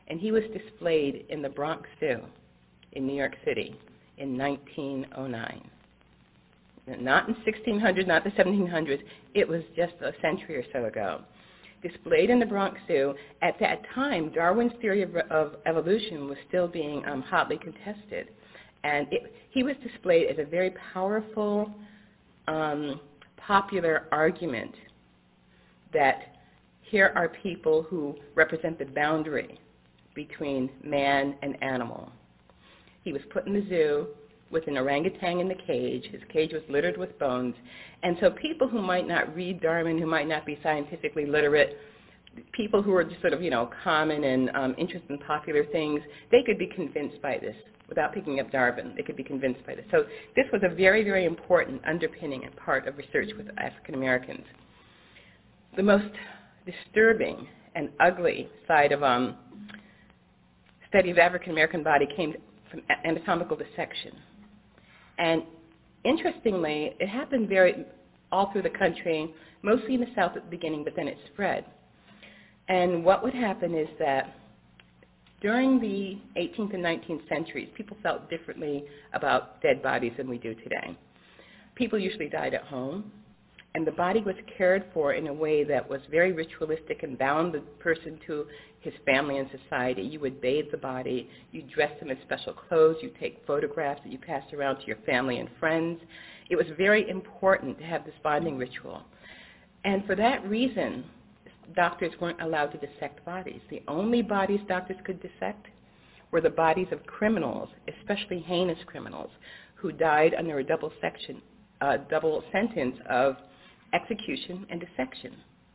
and he was displayed in the Bronx Zoo in New York City in nineteen oh nine. Not in sixteen hundred, not the seventeen hundreds, it was just a century or so ago. Displayed in the Bronx Zoo. At that time, Darwin's theory of, of evolution was still being um, hotly contested. And it, he was displayed as a very powerful, um, popular argument that here are people who represent the boundary between man and animal. He was put in the zoo with an orangutan in the cage. His cage was littered with bones. And so people who might not read Darwin, who might not be scientifically literate, people who are just sort of, you know, common and um, interested in popular things, they could be convinced by this without picking up Darwin. They could be convinced by this. So this was a very, very important underpinning and part of research with African Americans. The most disturbing and ugly side of um, study of African American body came from anatomical dissection. And interestingly, it happened very all through the country, mostly in the South at the beginning, but then it spread. And what would happen is that during the eighteenth and nineteenth centuries, people felt differently about dead bodies than we do today. People usually died at home, and the body was cared for in a way that was very ritualistic and bound the person to his family and society. You would bathe the body, you dress him in special clothes, you take photographs that you passed around to your family and friends. It was very important to have this bonding ritual. And for that reason, doctors weren't allowed to dissect bodies. The only bodies doctors could dissect were the bodies of criminals, especially heinous criminals, who died under a double section, uh, double sentence of execution and dissection.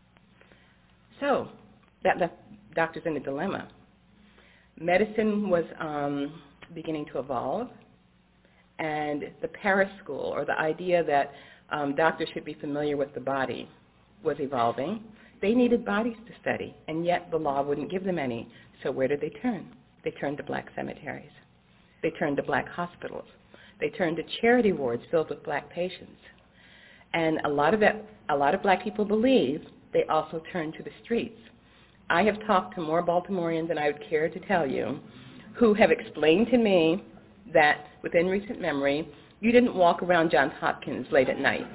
So that left doctors in a dilemma. Medicine was um, beginning to evolve, and the Paris School, or the idea that um, doctors should be familiar with the body, was evolving. They needed bodies to study, and yet the law wouldn't give them any. So where did they turn? They turned to black cemeteries. They turned to black hospitals. They turned to charity wards filled with black patients. And a lot of that, a lot of black people believe they also turned to the streets. I have talked to more Baltimoreans than I would care to tell you, who have explained to me that within recent memory, you didn't walk around Johns Hopkins late at night.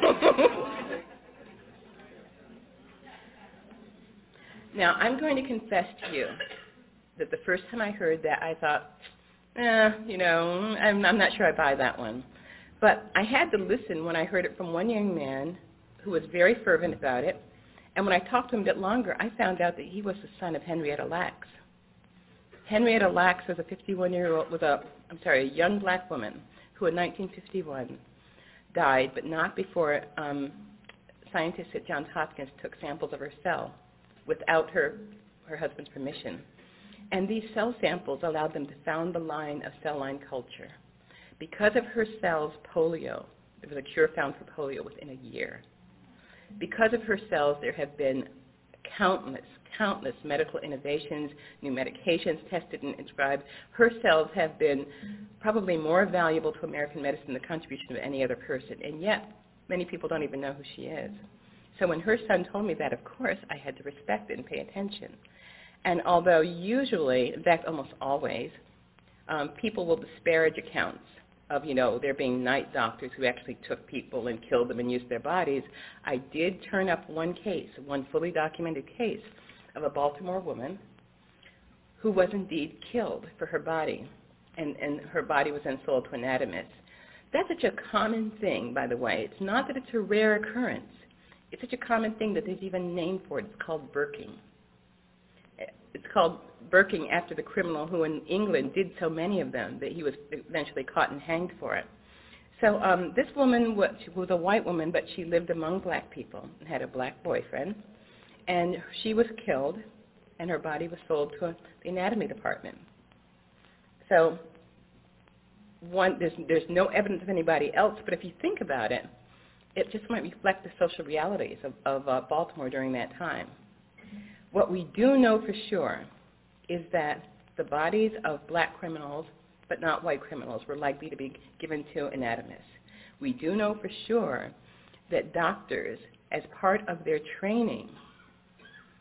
Now, I'm going to confess to you that the first time I heard that, I thought, eh, you know, I'm, I'm not sure I buy that one. But I had to listen when I heard it from one young man who was very fervent about it. And when I talked to him a bit longer, I found out that he was the son of Henrietta Lacks. Henrietta Lacks was a fifty-one-year-old, was a, I'm sorry, a young black woman who in nineteen fifty-one died, but not before um, scientists at Johns Hopkins took samples of her cell without her, her husband's permission. And these cell samples allowed them to found the line of cell line culture. Because of her cells, polio, there was a cure found for polio within a year. Because of her cells, there have been countless, countless medical innovations, new medications tested and inscribed. Her cells have been probably more valuable to American medicine than the contribution of any other person, and yet many people don't even know who she is. So when her son told me that, of course, I had to respect it and pay attention. And although usually, in fact almost always, um, people will disparage accounts of, you know, there being night doctors who actually took people and killed them and used their bodies, I did turn up one case, one fully documented case of a Baltimore woman who was indeed killed for her body, and, and her body was then sold to anatomists. That's such a common thing, by the way. It's not that it's a rare occurrence. It's such a common thing that there's even a name for it. It's called burking. It's called burking after the criminal who in England did so many of them that he was eventually caught and hanged for it. So um, this woman was, was a white woman, but she lived among black people and had a black boyfriend. And she was killed, and her body was sold to a, the anatomy department. So one, there's, there's no evidence of anybody else, but if you think about it, it just might reflect the social realities of, of uh, Baltimore during that time. What we do know for sure is that the bodies of black criminals, but not white criminals, were likely to be given to anatomists. We do know for sure that doctors, as part of their training,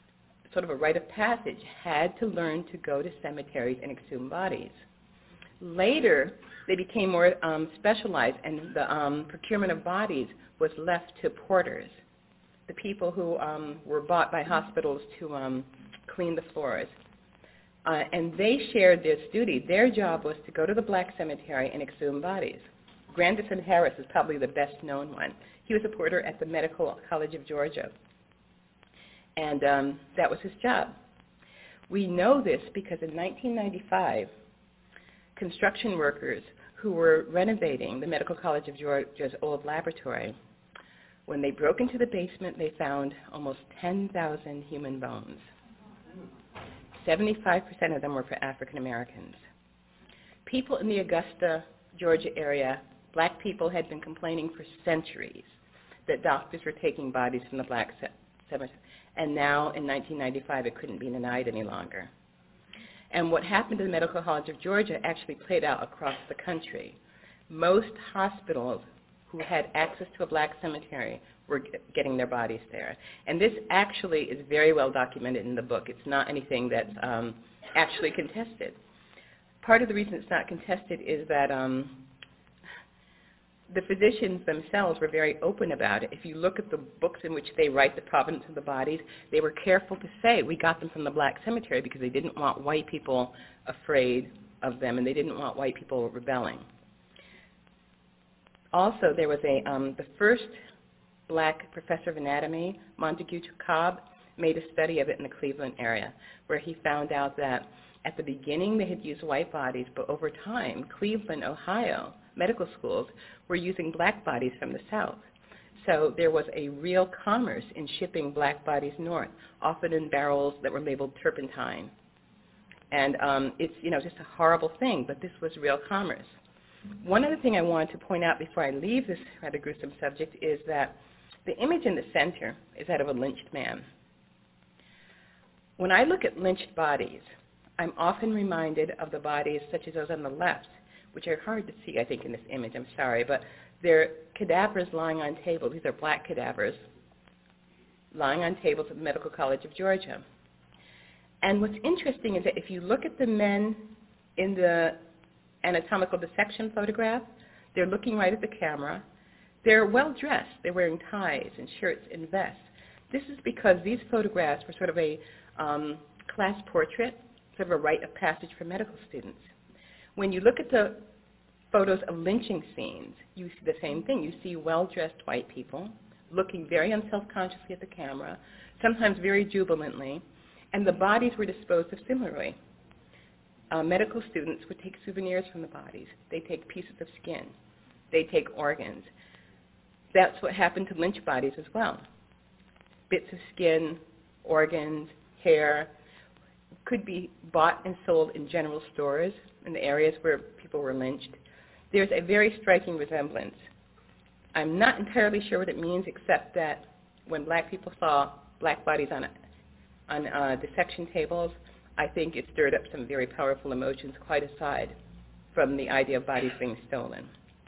sort of a rite of passage, had to learn to go to cemeteries and exhume bodies. Later, they became more um, specialized, and the um, procurement of bodies was left to porters, the people who um, were bought by hospitals to um, clean the floors. Uh, and they shared this duty. Their job was to go to the black cemetery and exhume bodies. Grandison Harris is probably the best known one. He was a porter at the Medical College of Georgia, and um, that was his job. We know this because in nineteen ninety-five, construction workers who were renovating the Medical College of Georgia's old laboratory, when they broke into the basement, they found almost ten thousand human bones. seventy-five percent of them were for African Americans. People in the Augusta, Georgia area, black people had been complaining for centuries that doctors were taking bodies from the black cemetery. And now, in nineteen ninety-five, it couldn't be denied any longer. And what happened to the Medical College of Georgia actually played out across the country. Most hospitals who had access to a black cemetery were getting their bodies there. And this actually is very well documented in the book. It's not anything that's um, actually contested. Part of the reason it's not contested is that um, the physicians themselves were very open about it. If you look at the books in which they write the provenance of the bodies, they were careful to say we got them from the black cemetery because they didn't want white people afraid of them and they didn't want white people rebelling. Also, there was a, um, the first black professor of anatomy, Montague Cobb, made a study of it in the Cleveland area, where he found out that at the beginning they had used white bodies, but over time, Cleveland, Ohio, medical schools were using black bodies from the South. So there was a real commerce in shipping black bodies north, often in barrels that were labeled turpentine. And um, it's, you know, just a horrible thing, but this was real commerce. One other thing I wanted to point out before I leave this rather gruesome subject is that the image in the center is that of a lynched man. When I look at lynched bodies, I'm often reminded of the bodies such as those on the left, which are hard to see, I think, in this image. I'm sorry, but they're cadavers lying on tables. These are black cadavers lying on tables at the Medical College of Georgia. And what's interesting is that if you look at the men in the anatomical dissection photograph, they're looking right at the camera. They're well dressed. They're wearing ties and shirts and vests. This is because these photographs were sort of a um, class portrait, sort of a rite of passage for medical students. When you look at the photos of lynching scenes, you see the same thing. You see well-dressed white people looking very unself-consciously at the camera, sometimes very jubilantly, and the bodies were disposed of similarly. Uh, medical students would take souvenirs from the bodies. They take pieces of skin. They take organs. That's what happened to lynch bodies as well. Bits of skin, organs, hair, could be bought and sold in general stores in the areas where people were lynched. There's a very striking resemblance. I'm not entirely sure what it means, except that when black people saw black bodies on, on uh, dissection tables, I think it stirred up some very powerful emotions, quite aside from the idea of bodies being stolen.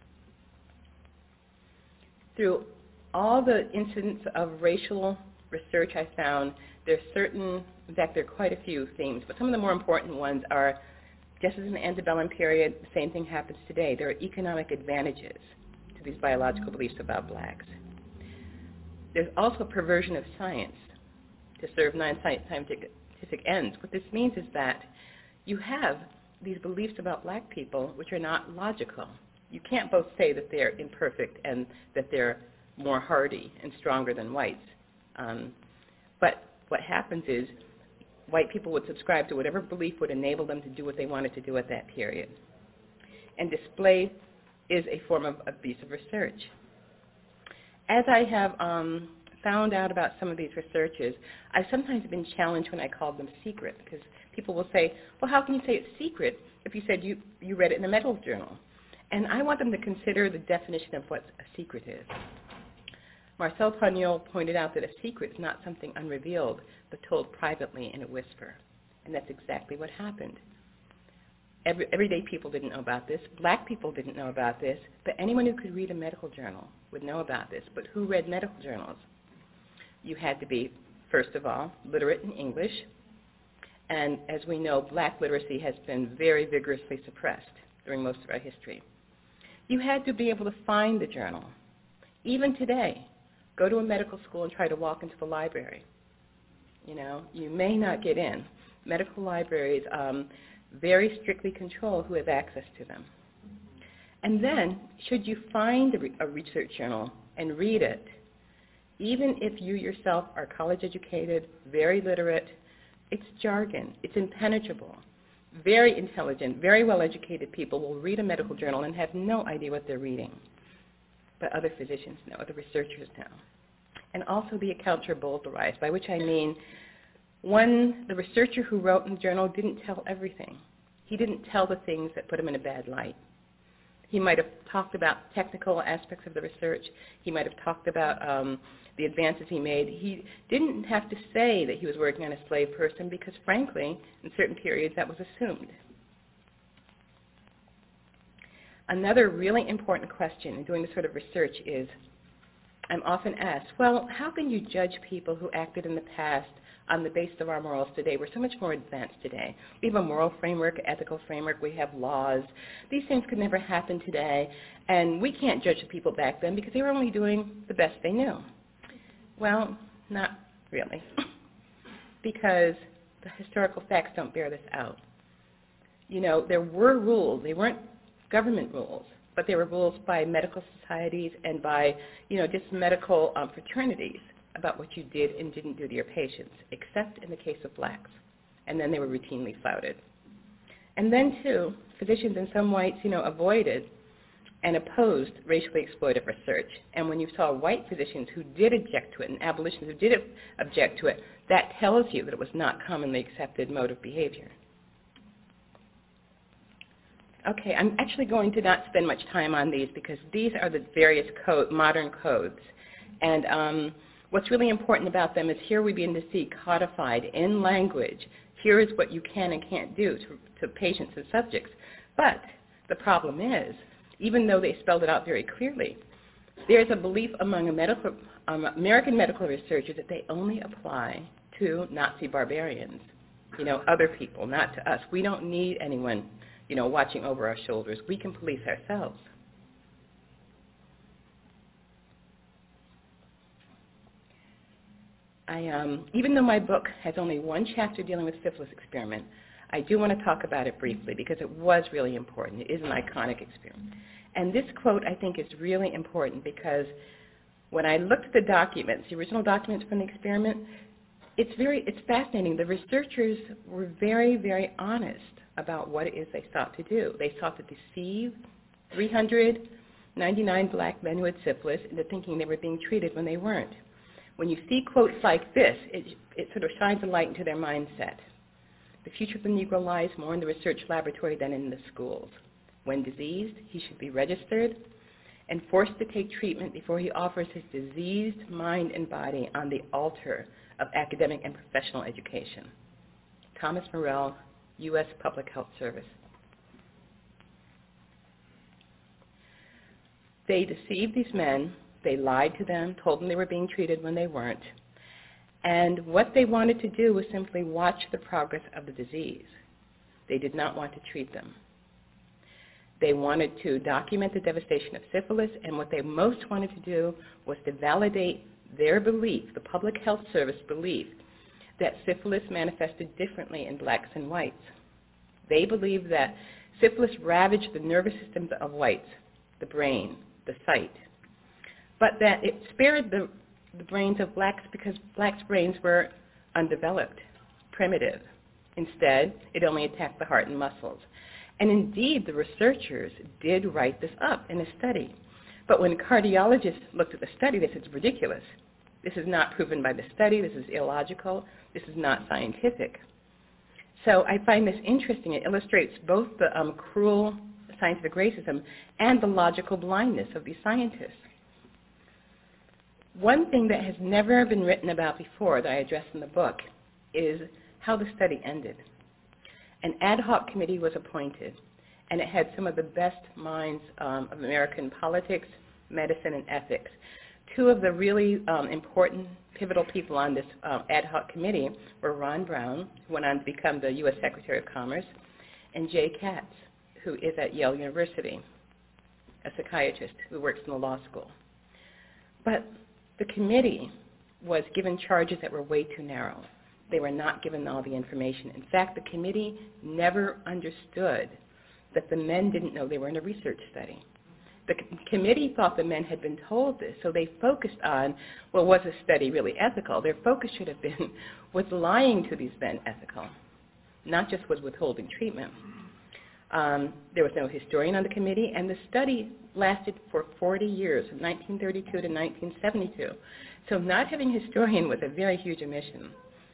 Through all the incidents of racial research I found, there's certain, in fact, there are quite a few themes, but some of the more important ones are, just as in the antebellum period, the same thing happens today. There are economic advantages to these biological beliefs about blacks. There's also perversion of science to serve non-scientific ends. What this means is that you have these beliefs about black people which are not logical. You can't both say that they're imperfect and that they're more hardy and stronger than whites. Um, but what happens is white people would subscribe to whatever belief would enable them to do what they wanted to do at that period. And display is a form of abusive research. As I have um, found out about some of these researches, I've sometimes been challenged when I called them secret, because people will say, well, how can you say it's secret if you said you, you read it in a medical journal? And I want them to consider the definition of what a secret is. Marcel Pagnol pointed out that a secret is not something unrevealed, but told privately in a whisper. And that's exactly what happened. Every, everyday people didn't know about this. Black people didn't know about this. But anyone who could read a medical journal would know about this. But who read medical journals? You had to be first of all, literate in English. And as we know, black literacy has been very vigorously suppressed during most of our history. You had to be able to find the journal. Even today, go to a medical school and try to walk into the library. You know, you may not get in. Medical libraries um, very strictly control who has access to them. And then, should you find a, re- a research journal and read it, even if you yourself are college educated, very literate, it's jargon, it's impenetrable. Very intelligent, very well-educated people will read a medical journal and have no idea what they're reading. But other physicians know, other researchers know. And also the accounts are bowdlerized, by which I mean one, the researcher who wrote in the journal didn't tell everything. He didn't tell the things that put him in a bad light. He might have talked about technical aspects of the research. He might have talked about um, the advances he made. He didn't have to say that he was working on a slave person because, frankly, in certain periods that was assumed. Another really important question in doing this sort of research is, I'm often asked, well, how can you judge people who acted in the past on the basis of our morals today? We're so much more advanced today. We have a moral framework, ethical framework, we have laws. These things could never happen today, and we can't judge the people back then because they were only doing the best they knew. Well, not really, because the historical facts don't bear this out. You know, there were rules. They weren't government rules, but they were rules by medical societies and by, you know, just medical um, fraternities about what you did and didn't do to your patients, except in the case of blacks. And then they were routinely flouted. And then, too, physicians and some whites, you know, avoided and opposed racially exploitive research. And when you saw white physicians who did object to it and abolitionists who did object to it, that tells you that it was not commonly accepted mode of behavior. Okay, I'm actually going to not spend much time on these because these are the various code, modern codes. And um, what's really important about them is here we begin to see codified in language, here is what you can and can't do to, to patients and subjects. But the problem is, even though they spelled it out very clearly, there's a belief among a medical, um, American medical researchers that they only apply to Nazi barbarians, you know, other people, not to us. We don't need anyone, you know, watching over our shoulders. We can police ourselves. I, um, even though my book has only one chapter dealing with syphilis experiment, I do want to talk about it briefly because it was really important. It is an iconic experiment. And this quote, I think, is really important because when I looked at the documents, the original documents from the experiment, it's very, it's fascinating. The researchers were very, very honest about what it is they sought to do. They sought to deceive three hundred ninety-nine black men who had syphilis into thinking they were being treated when they weren't. When you see quotes like this, it, it sort of shines a light into their mindset. The future of the Negro lies more in the research laboratory than in the schools. When diseased, he should be registered and forced to take treatment before he offers his diseased mind and body on the altar of academic and professional education. Thomas Morell, U S Public Health Service. They deceived these men. They lied to them, told them they were being treated when they weren't. And what they wanted to do was simply watch the progress of the disease. They did not want to treat them. They wanted to document the devastation of syphilis, and what they most wanted to do was to validate their belief, the Public Health Service belief, that syphilis manifested differently in blacks and whites. They believed that syphilis ravaged the nervous systems of whites, the brain, the sight, but that it spared the, the brains of blacks because blacks' brains were undeveloped, primitive. Instead, it only attacked the heart and muscles. And indeed, the researchers did write this up in a study. But when cardiologists looked at the study, they said, it's ridiculous. This is not proven by the study. This is illogical. This is not scientific. So I find this interesting. It illustrates both the um, cruel scientific racism and the logical blindness of these scientists. One thing that has never been written about before that I address in the book is how the study ended. An ad hoc committee was appointed, and it had some of the best minds um, of American politics, medicine, and ethics Two of the really um, important, pivotal people on this um, ad hoc committee were Ron Brown, who went on to become the U S Secretary of Commerce, and Jay Katz, who is at Yale University, a psychiatrist who works in the law school. But the committee was given charges that were way too narrow. They were not given all the information. In fact, the committee never understood that the men didn't know they were in a research study. The c- committee thought the men had been told this, so they focused on, well, was the study really ethical? Their focus should have been, was lying to these men ethical, not just was withholding treatment. Um, there was no historian on the committee, and the study lasted for forty years, from nineteen thirty-two to nineteen seventy-two. So not having a historian was a very huge omission.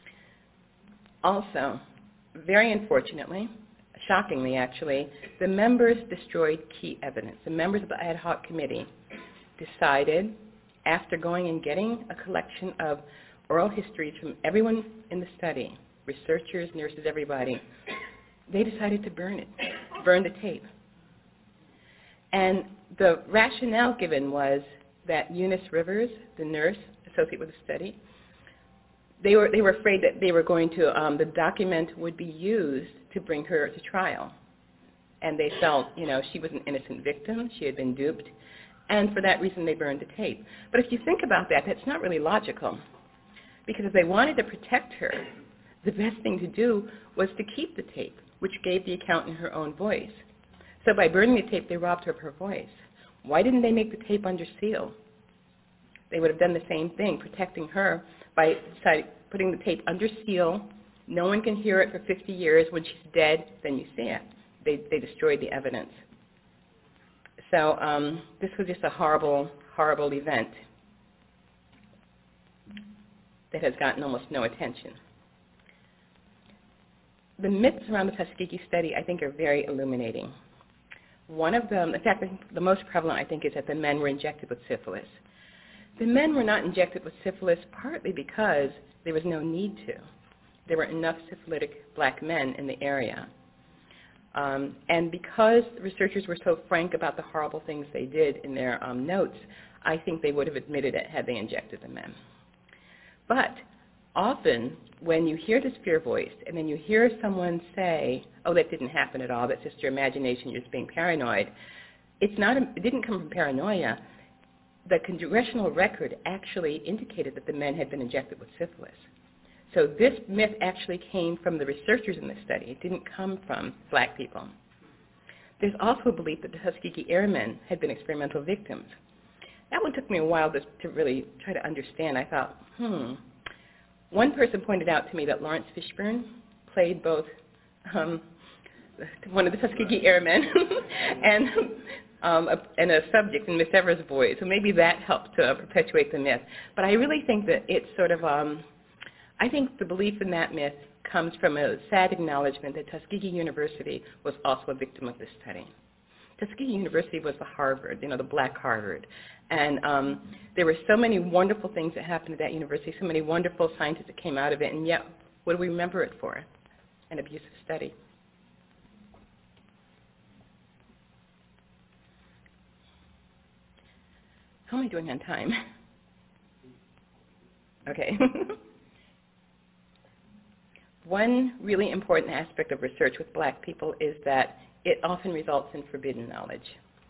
Also, very unfortunately, shockingly actually, the members destroyed key evidence. The members of the ad hoc committee decided, after going and getting a collection of oral histories from everyone in the study, researchers, nurses, everybody, they decided to burn it, burn the tape. And the rationale given was that Eunice Rivers, the nurse associated with the study, they were they were afraid that they were going to um, the document would be used to bring her to trial, and they felt, you know, she was an innocent victim, she had been duped, and for that reason they burned the tape. But if you think about that, that's not really logical, because if they wanted to protect her, the best thing to do was to keep the tape, which gave the account in her own voice. So by burning the tape, they robbed her of her voice. Why didn't they make the tape under seal? They would have done the same thing, protecting her by deciding, putting the tape under seal. No one can hear it for fifty years. When she's dead, then you see it. They, they destroyed the evidence. So um, this was just a horrible, horrible event that has gotten almost no attention. The myths around the Tuskegee study, I think, are very illuminating. One of them, in fact, the most prevalent, I think, is that the men were injected with syphilis. The men were not injected with syphilis partly because there was no need to. There were enough syphilitic black men in the area. Um, and because researchers were so frank about the horrible things they did in their um, notes, I think they would have admitted it had they injected the men. But often, when you hear this fear voiced, and then you hear someone say, oh, that didn't happen at all, that's just your imagination, you're just being paranoid, it's not a, it didn't come from paranoia. The congressional record actually indicated that the men had been injected with syphilis. So this myth actually came from the researchers in the study. It didn't come from black people. There's also a belief that the Tuskegee Airmen had been experimental victims. That one took me a while to, to really try to understand. I thought, hmm. One person pointed out to me that Lawrence Fishburne played both um, one of the Tuskegee Airmen and Um, a, and a subject in Miss Evers' voice, so maybe that helped to uh, perpetuate the myth. But I really think that it's sort of, um, I think the belief in that myth comes from a sad acknowledgement that Tuskegee University was also a victim of this study. Tuskegee University was the Harvard, you know, the black Harvard. And um, there were so many wonderful things that happened at that university, so many wonderful scientists that came out of it, and yet, what do we remember it for? An abusive study. How am I doing on time? Okay. One really important aspect of research with black people is that it often results in forbidden knowledge.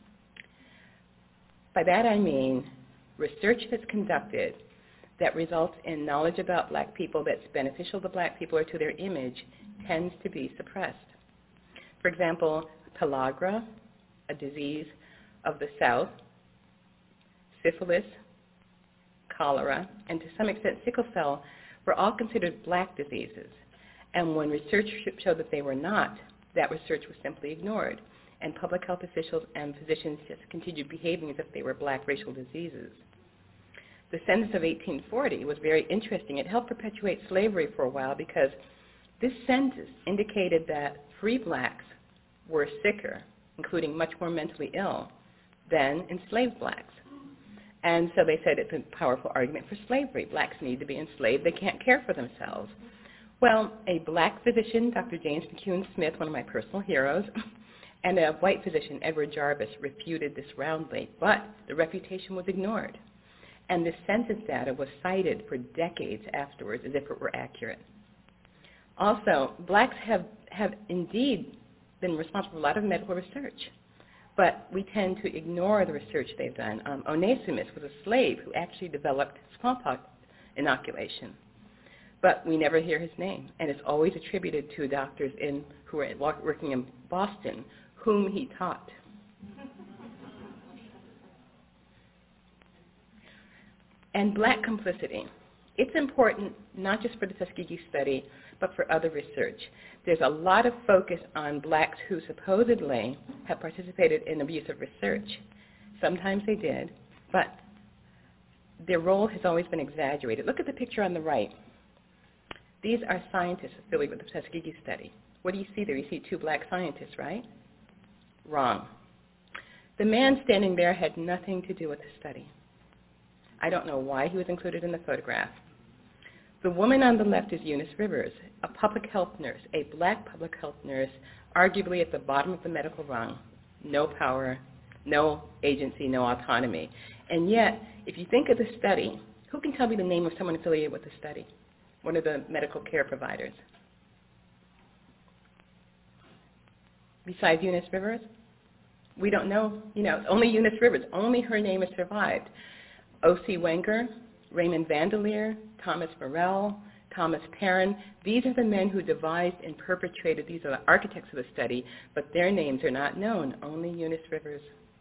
By that I mean research that's conducted that results in knowledge about black people that's beneficial to black people or to their image tends to be suppressed. For example, pellagra, a disease of the South, syphilis, cholera, and to some extent sickle cell were all considered black diseases. And when research showed that they were not, that research was simply ignored. And public health officials and physicians just continued behaving as if they were black racial diseases. The census of eighteen forty was very interesting. It helped perpetuate slavery for a while because this census indicated that free blacks were sicker, including much more mentally ill, than enslaved blacks. And so they said it's a powerful argument for slavery. Blacks need to be enslaved. They can't care for themselves. Well, a black physician, Doctor James McEwen Smith, one of my personal heroes, and a white physician, Edward Jarvis, refuted this roundly, but the refutation was ignored. And the census data was cited for decades afterwards as if it were accurate. Also, blacks have, have indeed been responsible for a lot of medical research, but we tend to ignore the research they've done. Um, Onesimus was a slave who actually developed smallpox inoculation, but we never hear his name, and it's always attributed to doctors in, who are working in Boston, whom he taught. And black complicity. It's important not just for the Tuskegee study, but for other research. There's a lot of focus on blacks who supposedly have participated in abusive research. Sometimes they did, but their role has always been exaggerated. Look at the picture on the right. These are scientists affiliated with the Tuskegee study. What do you see there? You see two black scientists, right? Wrong. The man standing there had nothing to do with the study. I don't know why he was included in the photograph. The woman on the left is Eunice Rivers, a public health nurse, a black public health nurse, arguably at the bottom of the medical rung. No power, no agency, no autonomy. And yet, if you think of the study, who can tell me the name of someone affiliated with the study? One of the medical care providers. Besides Eunice Rivers? We don't know. You know, only Eunice Rivers. Only her name has survived. O C Wenger, Raymond Vandelier, Thomas Morell, Thomas Perrin. These are the men who devised and perpetrated. These are the architects of the study, but their names are not known. Only Eunice Rivers.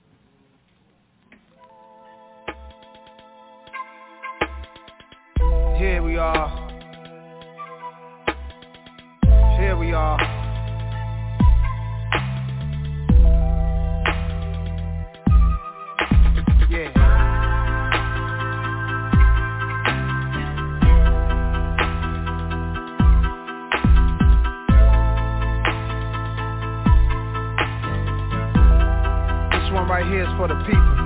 Here we are. Here we are. Yeah. Right here is for the people.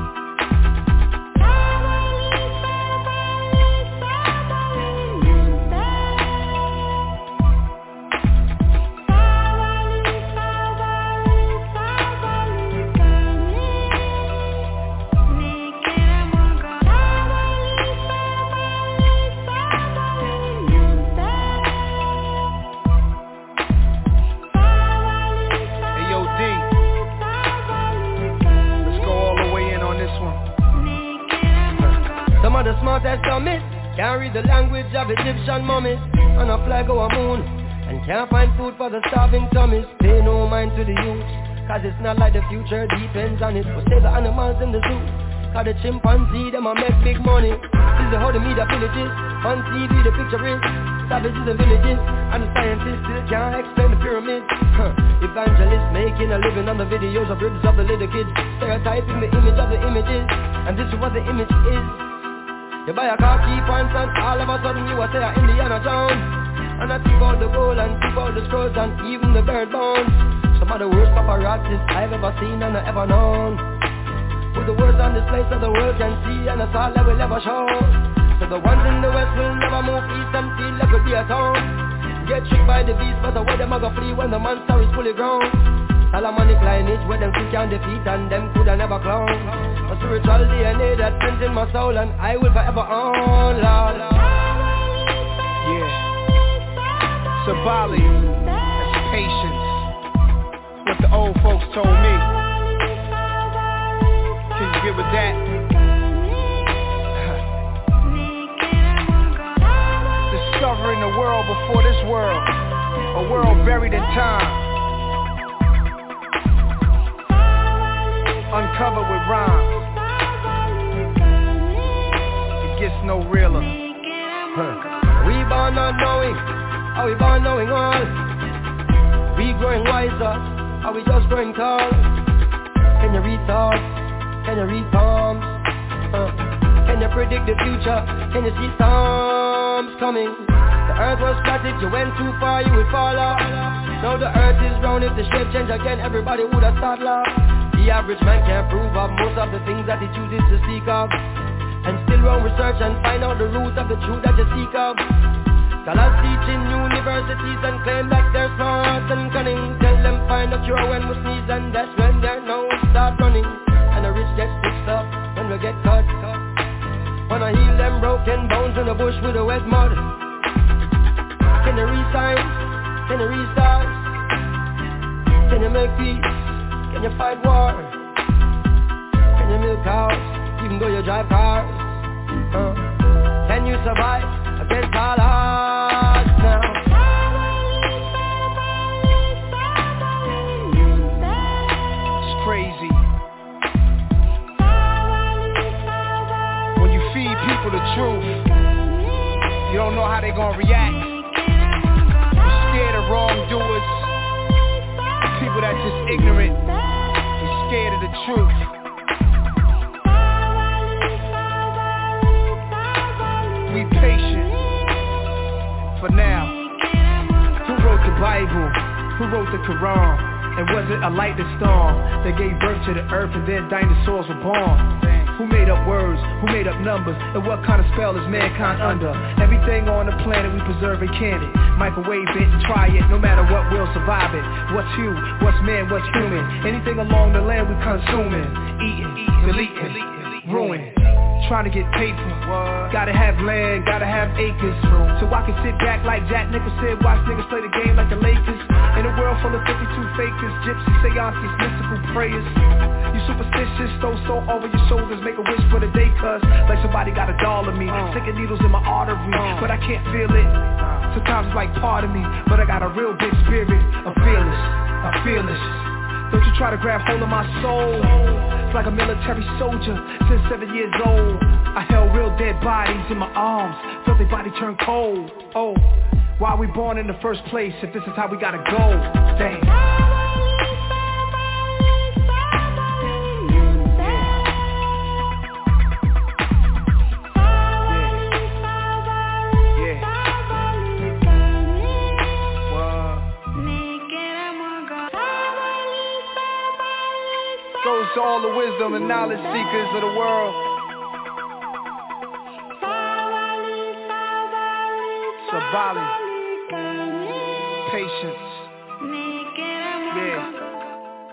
Can't read the language of Egyptian mummies on a flag or a moon, and can't find food for the starving tummies. Pay no mind to the youth, cause it's not like the future depends on it. We'll save the animals in the zoo, cause the chimpanzee them a make big money. This is how the media villages, on T V the picture is savages and villages, and the scientists still can't explain the pyramids. Huh. Evangelists making a living on the videos of ribs of the little kids, stereotyping the image of the images, and this is what the image is. You buy a car, key pants, and all of a sudden you are say Indiana Jones. And I think all the gold and think all the scrolls and even the bird bones. Some of the worst paparazzis I've ever seen and I ever known. Put the words on display so the world can see, and that's all that will ever show. So the ones in the west will never move east and feel like we'll be at home. Get tricked by the beast, but the way them a go flee when the monster is fully grown. Solomonic lineage where them quick can defeat and them coulda never clone. A spiritual D N A that prints in my soul and I will forever own, Lord. Yeah. Sabali, that's patience. What the old folks told me. Can you get with that? Discovering the world before this world. A world buried in time. Uncovered with rhymes. It gets no realer. Huh. We born not knowing, are we born knowing all? We growing wiser, are we just growing tall? Can you read thoughts? Can you read palms? Huh. Can you predict the future? Can you see storms coming? The earth was flat, if you went too far you would fall off. Now the earth is round, if the shape change again everybody would have started laugh. The average man can't prove of most of the things that he chooses to speak of, and still run research and find out the root of the truth that you seek of. Scholars teach in universities and claim that they're smart and cunning. Tell them find a cure when we sneeze, and that's when their nose start running. And the rich get fixed up when we get caught. Wanna hear bones in the bush with the wet mud. Can you resign? Can you restart? Can you make peace? Can you fight war? Can you milk cows even though you drive cars? Uh, can you survive against all odds now? It's crazy. When you feed people the truth, you don't know how they gonna react. You're scared of wrongdoers, people that's just ignorant. You're scared of the truth. We patient for now. Who wrote the Bible? Who wrote the Quran? And was it a lightning storm that gave birth to the earth and then dinosaurs were born? Who made up words? Who made up numbers? And what kind of spell is mankind under? Everything on the planet we preserve and can it. Microwave it and try it, no matter what, we'll survive it. What's you? What's man? What's human? Anything along the land we consuming, eating, deleting, ruin. Trying to get paper, gotta have land, gotta have acres. So I can sit back like Jack Nicholson, watch niggas play the game like the Lakers. In a world full of fifty-two fakers, gypsy seances, mystical prayers. You superstitious, throw soul over your shoulders, make a wish for the day, cuz like somebody got a doll of me, sticking needles in my artery, but I can't feel it. Sometimes it's like part of me, but I got a real big spirit, a fearless, a fearless. Don't you try to grab hold of my soul. It's like a military soldier since seven years old. I held real dead bodies in my arms, felt their body turn cold. Oh, why we born in the first place if this is how we gotta go? Damn. Goes to all the wisdom and knowledge seekers of the world. Sabali, patience, yeah.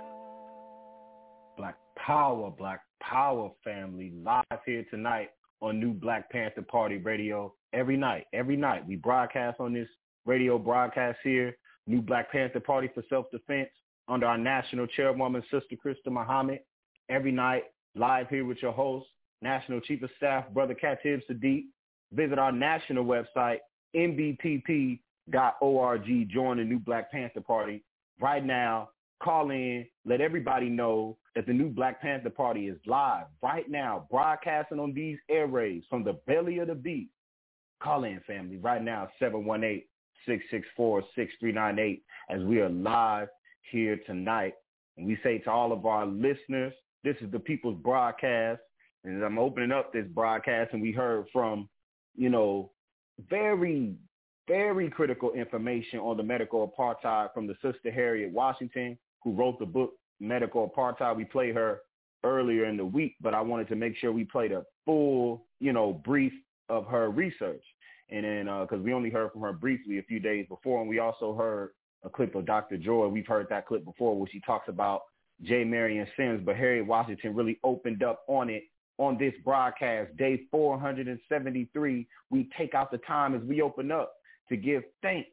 Black Power, Black Power family, live here tonight on New Black Panther Party Radio. Every night, every night we broadcast on this radio broadcast here, New Black Panther Party for Self-Defense, under our national chairwoman, Sister Krista Muhammad, every night, live here with your host, National Chief of Staff, Brother Khatib Sadiq. Visit our national website, N B P P dot org. Join the New Black Panther Party. Right now, call in, let everybody know that the New Black Panther Party is live right now, broadcasting on these airwaves from the belly of the beast. Call in, family, right now, seven one eight, six six four, six three nine eight, as we are live here tonight. And we say to all of our listeners, this is the People's Broadcast, and I'm opening up this broadcast, and we heard from, you know, very, very critical information on the medical apartheid from the Sister Harriet Washington, who wrote the book Medical Apartheid. We played her earlier in the week, but I wanted to make sure we played a full, you know, brief of her research. And then, because uh, we only heard from her briefly a few days before, and we also heard a clip of Doctor Joy. We've heard that clip before where she talks about J. Marion Sims, but Harriet Washington really opened up on it on this broadcast, day four hundred seventy-three. We take out the time as we open up to give thanks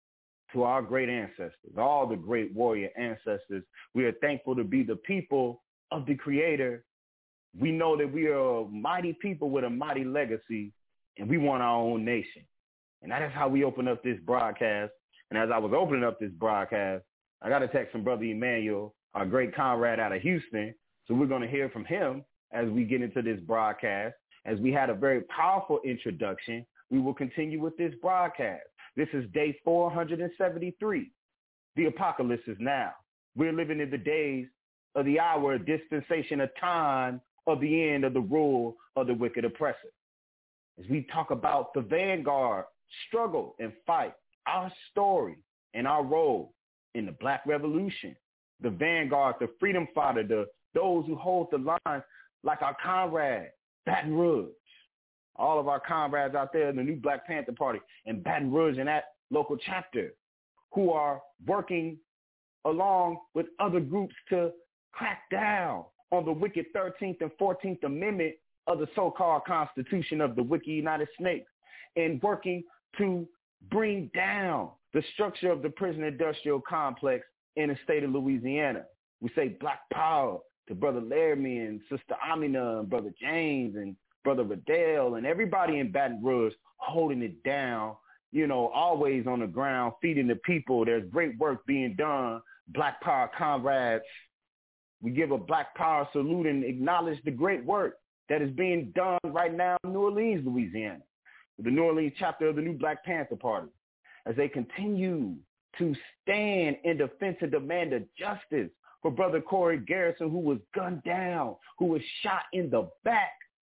to our great ancestors, all the great warrior ancestors. We are thankful to be the people of the Creator. We know that we are a mighty people with a mighty legacy, and we want our own nation. And that is how we open up this broadcast. And as I was opening up this broadcast, I got a text from Brother Emmanuel, our great comrade out of Houston. So we're going to hear from him as we get into this broadcast. As we had a very powerful introduction, we will continue with this broadcast. This is day four hundred seventy-three. The apocalypse is now. We're living in the days of the hour, dispensation of time of the end of the rule of the wicked oppressor. As we talk about the vanguard, struggle and fight, our story and our role in the Black Revolution, the vanguard, the freedom fighter, the those who hold the line, like our comrade, Baton Rouge. All of our comrades out there in the New Black Panther Party and Baton Rouge and that local chapter who are working along with other groups to crack down on the wicked thirteenth and fourteenth Amendment of the so-called Constitution of the wicked United States and working to bring down the structure of the prison industrial complex in the state of Louisiana. We say black power to Brother Laramie and Sister Amina and Brother James and Brother Riddell and everybody in Baton Rouge holding it down, you know, always on the ground, feeding the people. There's great work being done. Black Power comrades, we give a Black Power salute and acknowledge the great work that is being done right now in New Orleans, Louisiana, with the New Orleans chapter of the New Black Panther Party, as they continue to stand in defense and demand of justice for Brother Corey Garrison, who was gunned down, who was shot in the back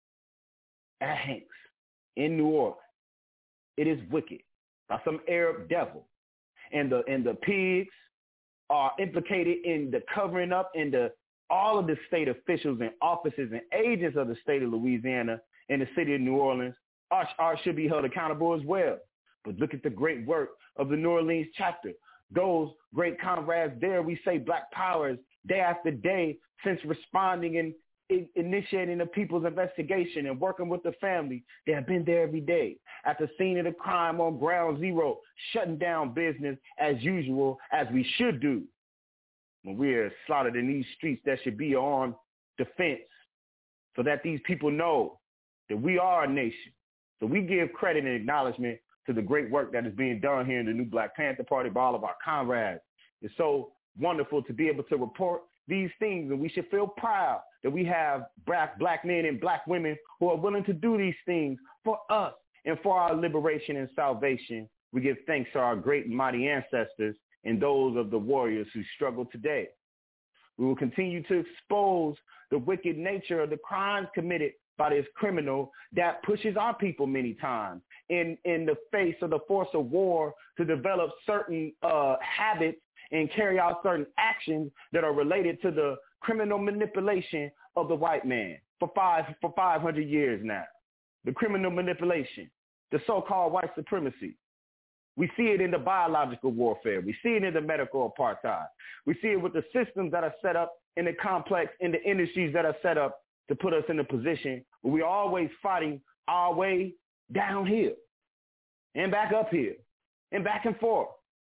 at Hanks in New Orleans. It is wicked by some Arab devil. And the and the pigs are implicated in the covering up in the all of the state officials and offices and agents of the state of Louisiana and the city of New Orleans are, are should be held accountable as well. But look at the great work of the New Orleans chapter. Those great comrades there, we say Black Powers day after day since responding and initiating the people's investigation and working with the family. They have been there every day at the scene of the crime on ground zero, shutting down business as usual, as we should do. When we are slaughtered in these streets, that should be on defense so that these people know that we are a nation. So we give credit and acknowledgement to the great work that is being done here in the New Black Panther Party by all of our comrades. It's so wonderful to be able to report these things, and we should feel proud that we have black, black men and black women who are willing to do these things for us and for our liberation and salvation. We give thanks to our great and mighty ancestors and those of the warriors who struggle today. We will continue to expose the wicked nature of the crimes committed by this criminal that pushes our people many times in, in the face of the force of war to develop certain uh, habits and carry out certain actions that are related to the criminal manipulation of the white man for five for five hundred years now. The criminal manipulation, the so-called white supremacy. We see it in the biological warfare. We see it in the medical apartheid. We see it with the systems that are set up in the complex, in the industries that are set up to put us in a position where we're always fighting our way downhill and back up here and back and forth.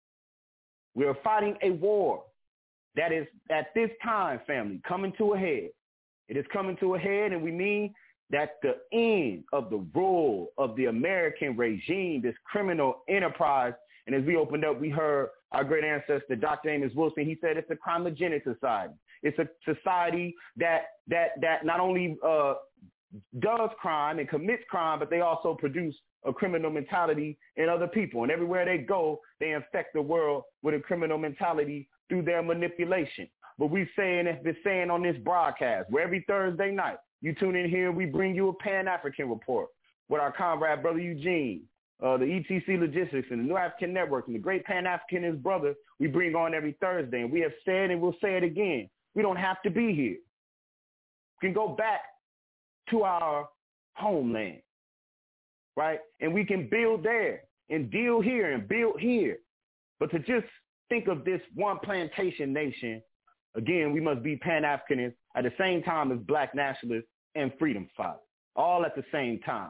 We are fighting a war that is at this time, family, coming to a head. It is coming to a head, and we mean that the end of the rule of the American regime, this criminal enterprise, and as we opened up, we heard our great ancestor, Doctor Amos Wilson, he said it's a crimogenic society. It's a society that that that not only uh, does crime and commits crime, but they also produce a criminal mentality in other people. And everywhere they go, they infect the world with a criminal mentality through their manipulation. But we've saying, been saying on this broadcast, where every Thursday night, you tune in here, we bring you a Pan-African report with our comrade, Brother Eugene, uh, the E T C Logistics and the New African Network, and the great Pan-African, his brother, we bring on every Thursday. And we have said, and we'll say it again, we don't have to be here. We can go back to our homeland, right? And we can build there and deal here and build here. But to just think of this one plantation nation, again, we must be Pan-Africanists at the same time as black nationalists and freedom fighters, all at the same time.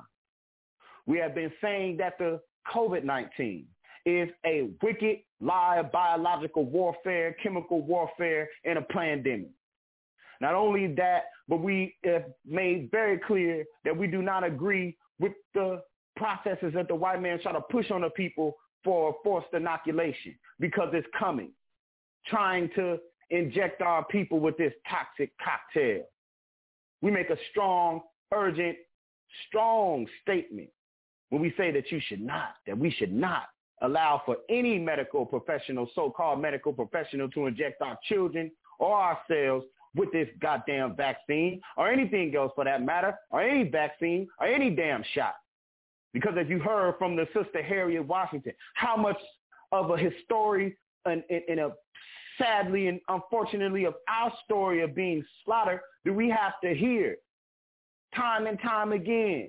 We have been saying that the COVID nineteen is a wicked lie of biological warfare, chemical warfare, and a pandemic. Not only that, but we have made very clear that we do not agree with the processes that the white man try to push on the people for forced inoculation, because it's coming, trying to inject our people with this toxic cocktail. We make a strong, urgent, strong statement when we say that you should not, that we should not allow for any medical professional, so-called medical professional, to inject our children or ourselves with this goddamn vaccine or anything else for that matter, or any vaccine or any damn shot. Because as you heard from the sister Harriet Washington, how much of a history and, and, and a sadly and unfortunately of our story of being slaughtered do we have to hear time and time again?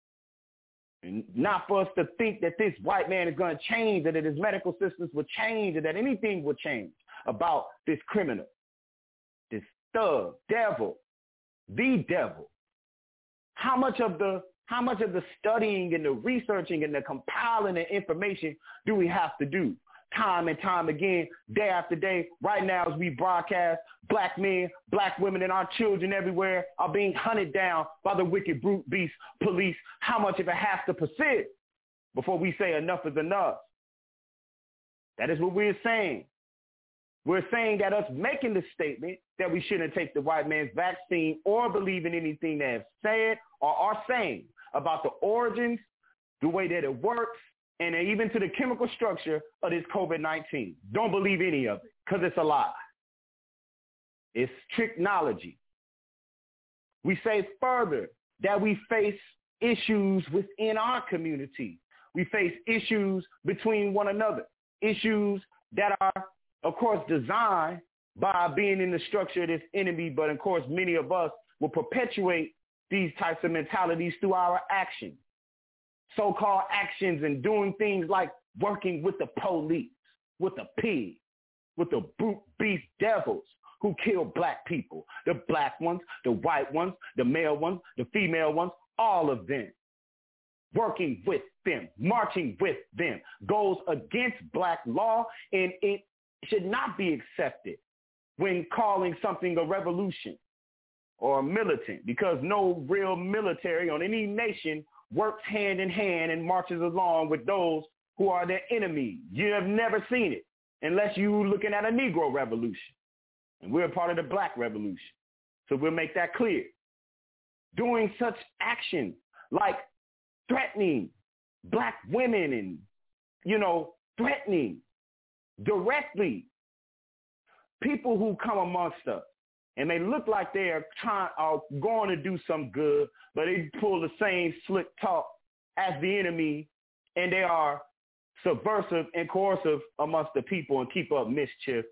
And not for us to think that this white man is going to change, or that his medical systems will change, or that anything will change about this criminal, this thug, devil, the devil, How much of the how much of the studying and the researching and the compiling of information do we have to do? Time and time again, day after day. Right now as we broadcast, black men, black women, and our children everywhere are being hunted down by the wicked brute beast police. How much of it has to persist before we say enough is enough? That is what we're saying. We're saying that us making the statement that we shouldn't take the white man's vaccine or believe in anything that's said or are saying about the origins, the way that it works, and even to the chemical structure of this COVID nineteen. Don't believe any of it because it's a lie. It's technology. We say further that we face issues within our community. We face issues between one another, issues that are, of course, designed by being in the structure of this enemy, but of course, many of us will perpetuate these types of mentalities through our actions. So-called actions and doing things like working with the police, with the pig, with the brute beast devils who kill black people, the black ones, the white ones, the male ones, the female ones, all of them. Working with them, marching with them, goes against black law, and it should not be accepted when calling something a revolution or a militant, because no real military on any nation works hand in hand and marches along with those who are their enemies. You have never seen it unless you're looking at a Negro revolution. And we're a part of the black revolution. So we'll make that clear. Doing such action like threatening black women and, you know, threatening directly people who come amongst us. And they look like they are trying, are going to do some good, but they pull the same slick talk as the enemy, and they are subversive and coercive amongst the people and keep up mischief.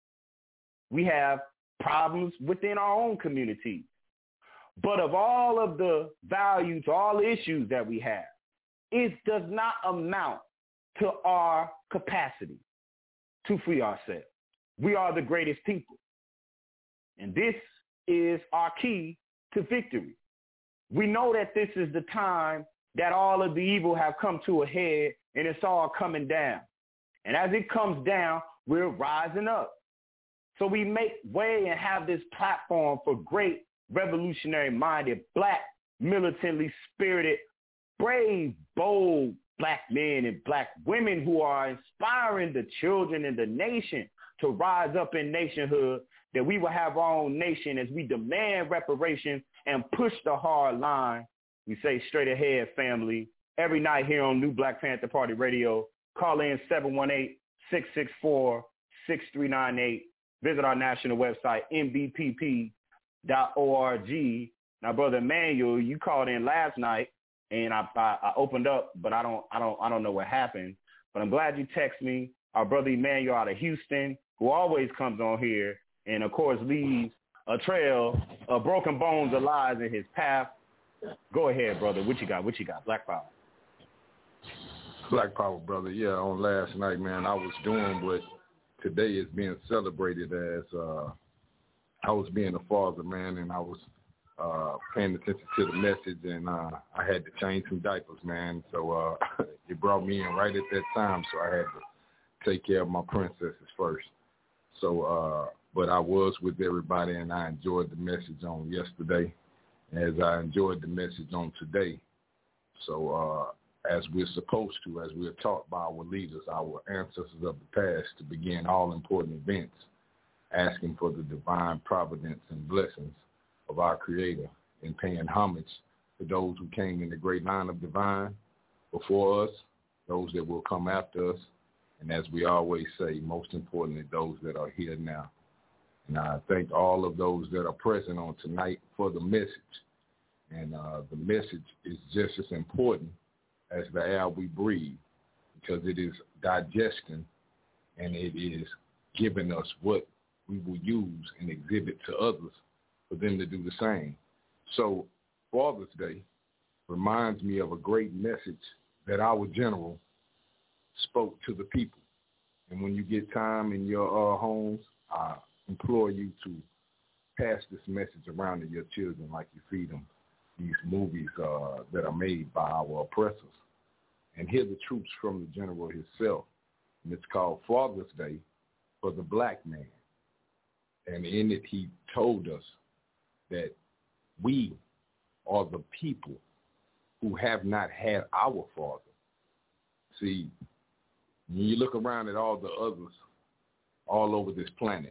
We have problems within our own community. But of all of the values, all the issues that we have, it does not amount to our capacity to free ourselves. We are the greatest people. And this is our key to victory. We know that this is the time that all of the evil have come to a head, and it's all coming down. And as it comes down, we're rising up. So we make way and have this platform for great revolutionary-minded, black, militantly spirited, brave, bold black men and black women who are inspiring the children in the nation to rise up in nationhood, that we will have our own nation as we demand reparations and push the hard line. We say straight ahead, family, every night here on New Black Panther Party Radio. Call in seven one eight, six six four, six three nine eight. Visit our national website, M B P P dot org. Now, Brother Emmanuel, you called in last night, and I, I, I opened up, but I don't, I don't, I don't know what happened. But I'm glad you text me. Our brother Emmanuel out of Houston, who always comes on here, and of course leaves a trail of broken bones of lies in his path. Go ahead, brother. What you got? What you got? Black Power. Black Power, brother. Yeah, on last night, man, I was doing what today is being celebrated as uh, I was being a father, man, and I was uh, paying attention to the message, and uh, I had to change some diapers, man. So uh, it brought me in right at that time, so I had to take care of my princesses first. So, uh, but I was with everybody, and I enjoyed the message on yesterday, as I enjoyed the message on today. So uh, as we're supposed to, as we're taught by our leaders, our ancestors of the past, to begin all important events, asking for the divine providence and blessings of our Creator, and paying homage to those who came in the great line of divine before us, those that will come after us, and as we always say, most importantly, those that are here now. And I thank all of those that are present on tonight for the message. And uh, the message is just as important as the air we breathe, because it is digesting and it is giving us what we will use and exhibit to others for them to do the same. So Father's Day reminds me of a great message that our general spoke to the people. And when you get time in your uh, homes, I implore you to pass this message around to your children like you feed them these movies uh, that are made by our oppressors, and hear the troops from the general himself. And it's called Father's Day for the Black Man. And in it, he told us that we are the people who have not had our father. See, when you look around at all the others all over this planet,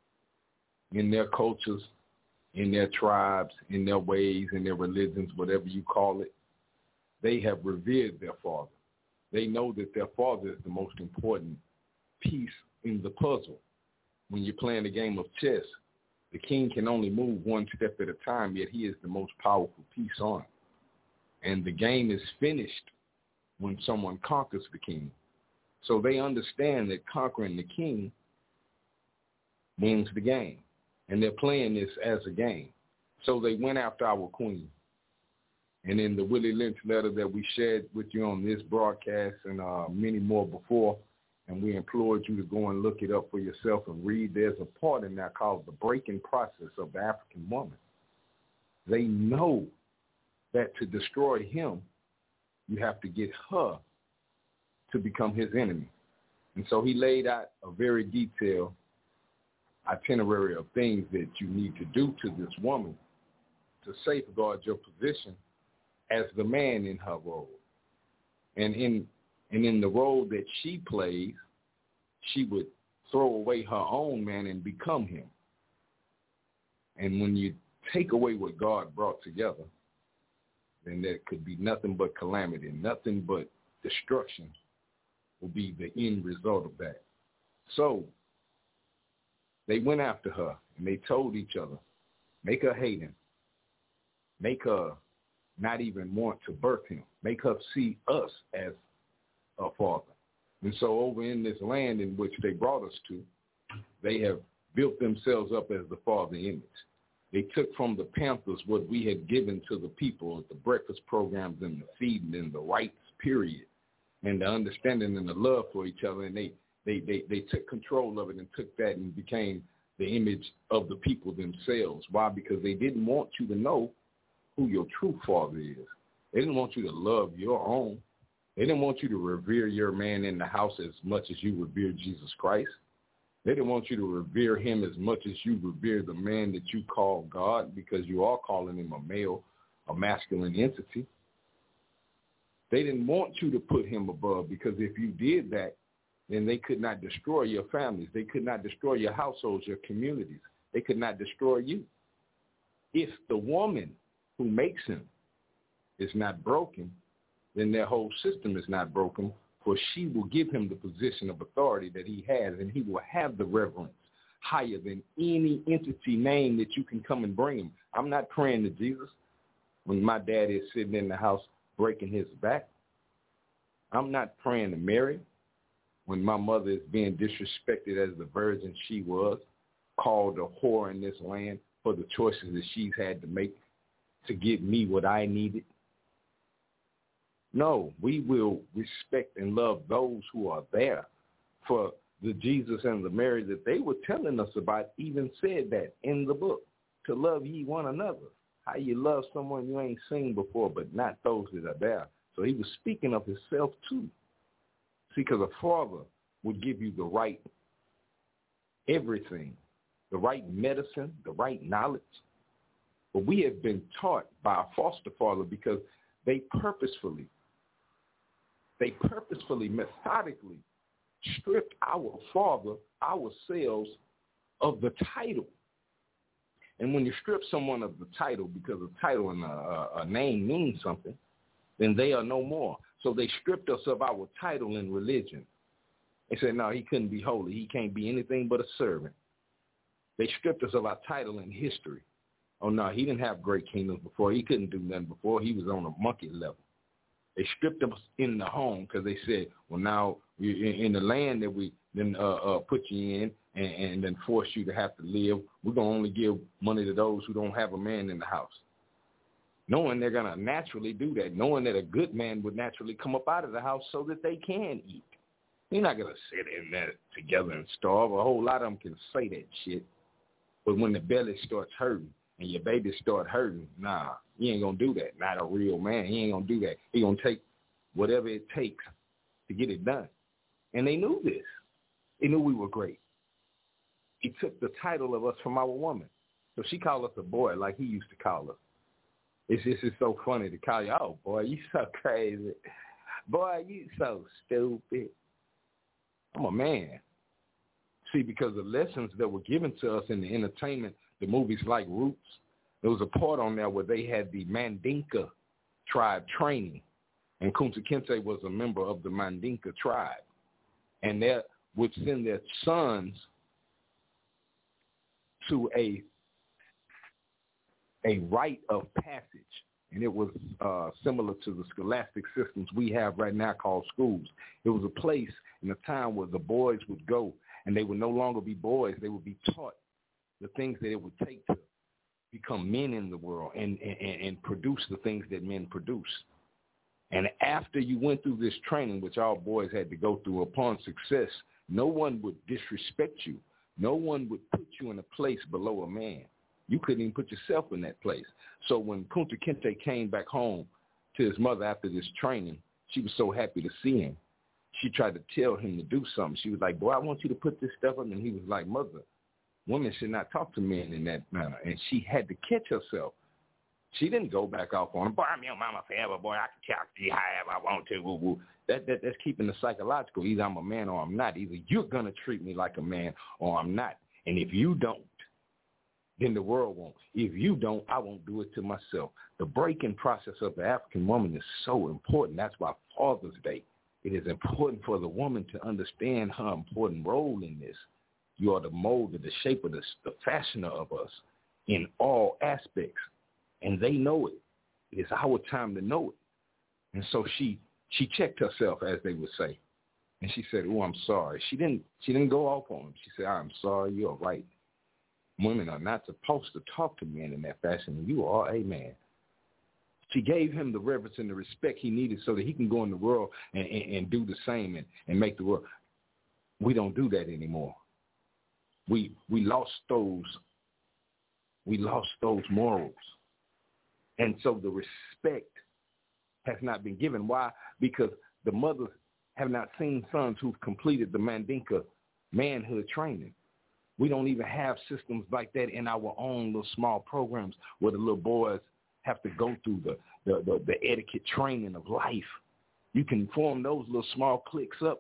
in their cultures, in their tribes, in their ways, in their religions, whatever you call it, they have revered their father. They know that their father is the most important piece in the puzzle. When you're playing a game of chess, the king can only move one step at a time, yet he is the most powerful piece on it. And the game is finished when someone conquers the king. So they understand that conquering the king wins the game. And they're playing this as a game. So they went after our queen. And in the Willie Lynch letter that we shared with you on this broadcast and uh, many more before, and we implored you to go and look it up for yourself and read, there's a part in there called the breaking process of the African woman. They know that to destroy him, you have to get her to become his enemy. And so he laid out a very detailed itinerary of things that you need to do to this woman to safeguard your position as the man in her role. And in and in the role that she plays, she would throw away her own man and become him. And when you take away what God brought together, then there could be nothing but calamity, nothing but destruction will be the end result of that. So they went after her, and they told each other, make her hate him. Make her not even want to birth him. Make her see us as a father. And so over in this land in which they brought us to, they have built themselves up as the father image. They took from the Panthers what we had given to the people, the breakfast programs and the feeding and the rights, period, and the understanding and the love for each other, and they They, they they took control of it and took that and became the image of the people themselves. Why? Because they didn't want you to know who your true father is. They didn't want you to love your own. They didn't want you to revere your man in the house as much as you revere Jesus Christ. They didn't want you to revere him as much as you revere the man that you call God, because you are calling him a male, a masculine entity. They didn't want you to put him above, because if you did that, then they could not destroy your families. They could not destroy your households, your communities. They could not destroy you. If the woman who makes him is not broken, then their whole system is not broken, for she will give him the position of authority that he has, and he will have the reverence higher than any entity name that you can come and bring him. I'm not praying to Jesus when my dad is sitting in the house breaking his back. I'm not praying to Mary when my mother is being disrespected as the virgin she was, called a whore in this land for the choices that she's had to make to give me what I needed. No, we will respect and love those who are there. For the Jesus and the Mary that they were telling us about even said that in the book, to love ye one another. How you love someone you ain't seen before, but not those that are there. So he was speaking of himself too. See, because a father would give you the right everything, the right medicine, the right knowledge. But we have been taught by a foster father because they purposefully, they purposefully, methodically stripped our father, ourselves, of the title. And when you strip someone of the title, because a title and a, a name means something, then they are no more. So they stripped us of our title in religion. They said, no, he couldn't be holy. He can't be anything but a servant. They stripped us of our title in history. Oh, no, he didn't have great kingdoms before. He couldn't do nothing before. He was on a monkey level. They stripped us in the home because they said, well, now you're in the land that we then uh, uh, put you in and, and then force you to have to live, we're going to only give money to those who don't have a man in the house. Knowing they're going to naturally do that, knowing that a good man would naturally come up out of the house so that they can eat. You're not going to sit in there together and starve. A whole lot of them can say that shit. But when the belly starts hurting and your baby start hurting, nah, he ain't going to do that. Not a real man. He ain't going to do that. He going to take whatever it takes to get it done. And they knew this. They knew we were great. He took the title of us from our woman. So she called us a boy like he used to call us. It's just it's so funny to call you, oh, boy, you so crazy. Boy, you so stupid. I'm a man. See, because the lessons that were given to us in the entertainment, the movies like Roots, there was a part on there where they had the Mandinka tribe training. And Kunta Kinte was a member of the Mandinka tribe. And they would send their sons to a a rite of passage. And it was uh, similar to the scholastic systems we have right now called schools. It was a place in a time where the boys would go, and they would no longer be boys. They would be taught the things that it would take to become men in the world and, and, and produce the things that men produce. And after you went through this training, which all boys had to go through, upon success, no one would disrespect you. No one would put you in a place below a man. You couldn't even put yourself in that place. So when Kunta Kinte came back home to his mother after this training, she was so happy to see him. She tried to tell him to do something. She was like, boy, I want you to put this stuff up. And he was like, mother, women should not talk to men in that manner. And she had to catch herself. She didn't go back off on him. Boy, I'm your mama forever, boy. I can talk to you however I want to. Woo, woo. That, that, that's keeping the psychological. Either I'm a man or I'm not. Either you're going to treat me like a man or I'm not. And if you don't, then the world won't. If you don't, I won't do it to myself. The breaking process of the African woman is so important. That's why Father's Day, it is important for the woman to understand her important role in this. You are the molder, the shaper, the, the fashioner of us in all aspects. And they know it. It is our time to know it. And so she she checked herself, as they would say. And she said, oh, I'm sorry. She didn't she didn't go off on him. She said, I'm sorry, you're right. Women are not supposed to talk to men in that fashion. You are a man. She gave him the reverence and the respect he needed so that he can go in the world and, and, and do the same and, and make the world. We don't do that anymore. We we lost those we lost those morals. And so the respect has not been given. Why? Because the mothers have not seen sons who've completed the Mandinka manhood training. We don't even have systems like that in our own little small programs where the little boys have to go through the, the, the, the etiquette training of life. You can form those little small cliques up,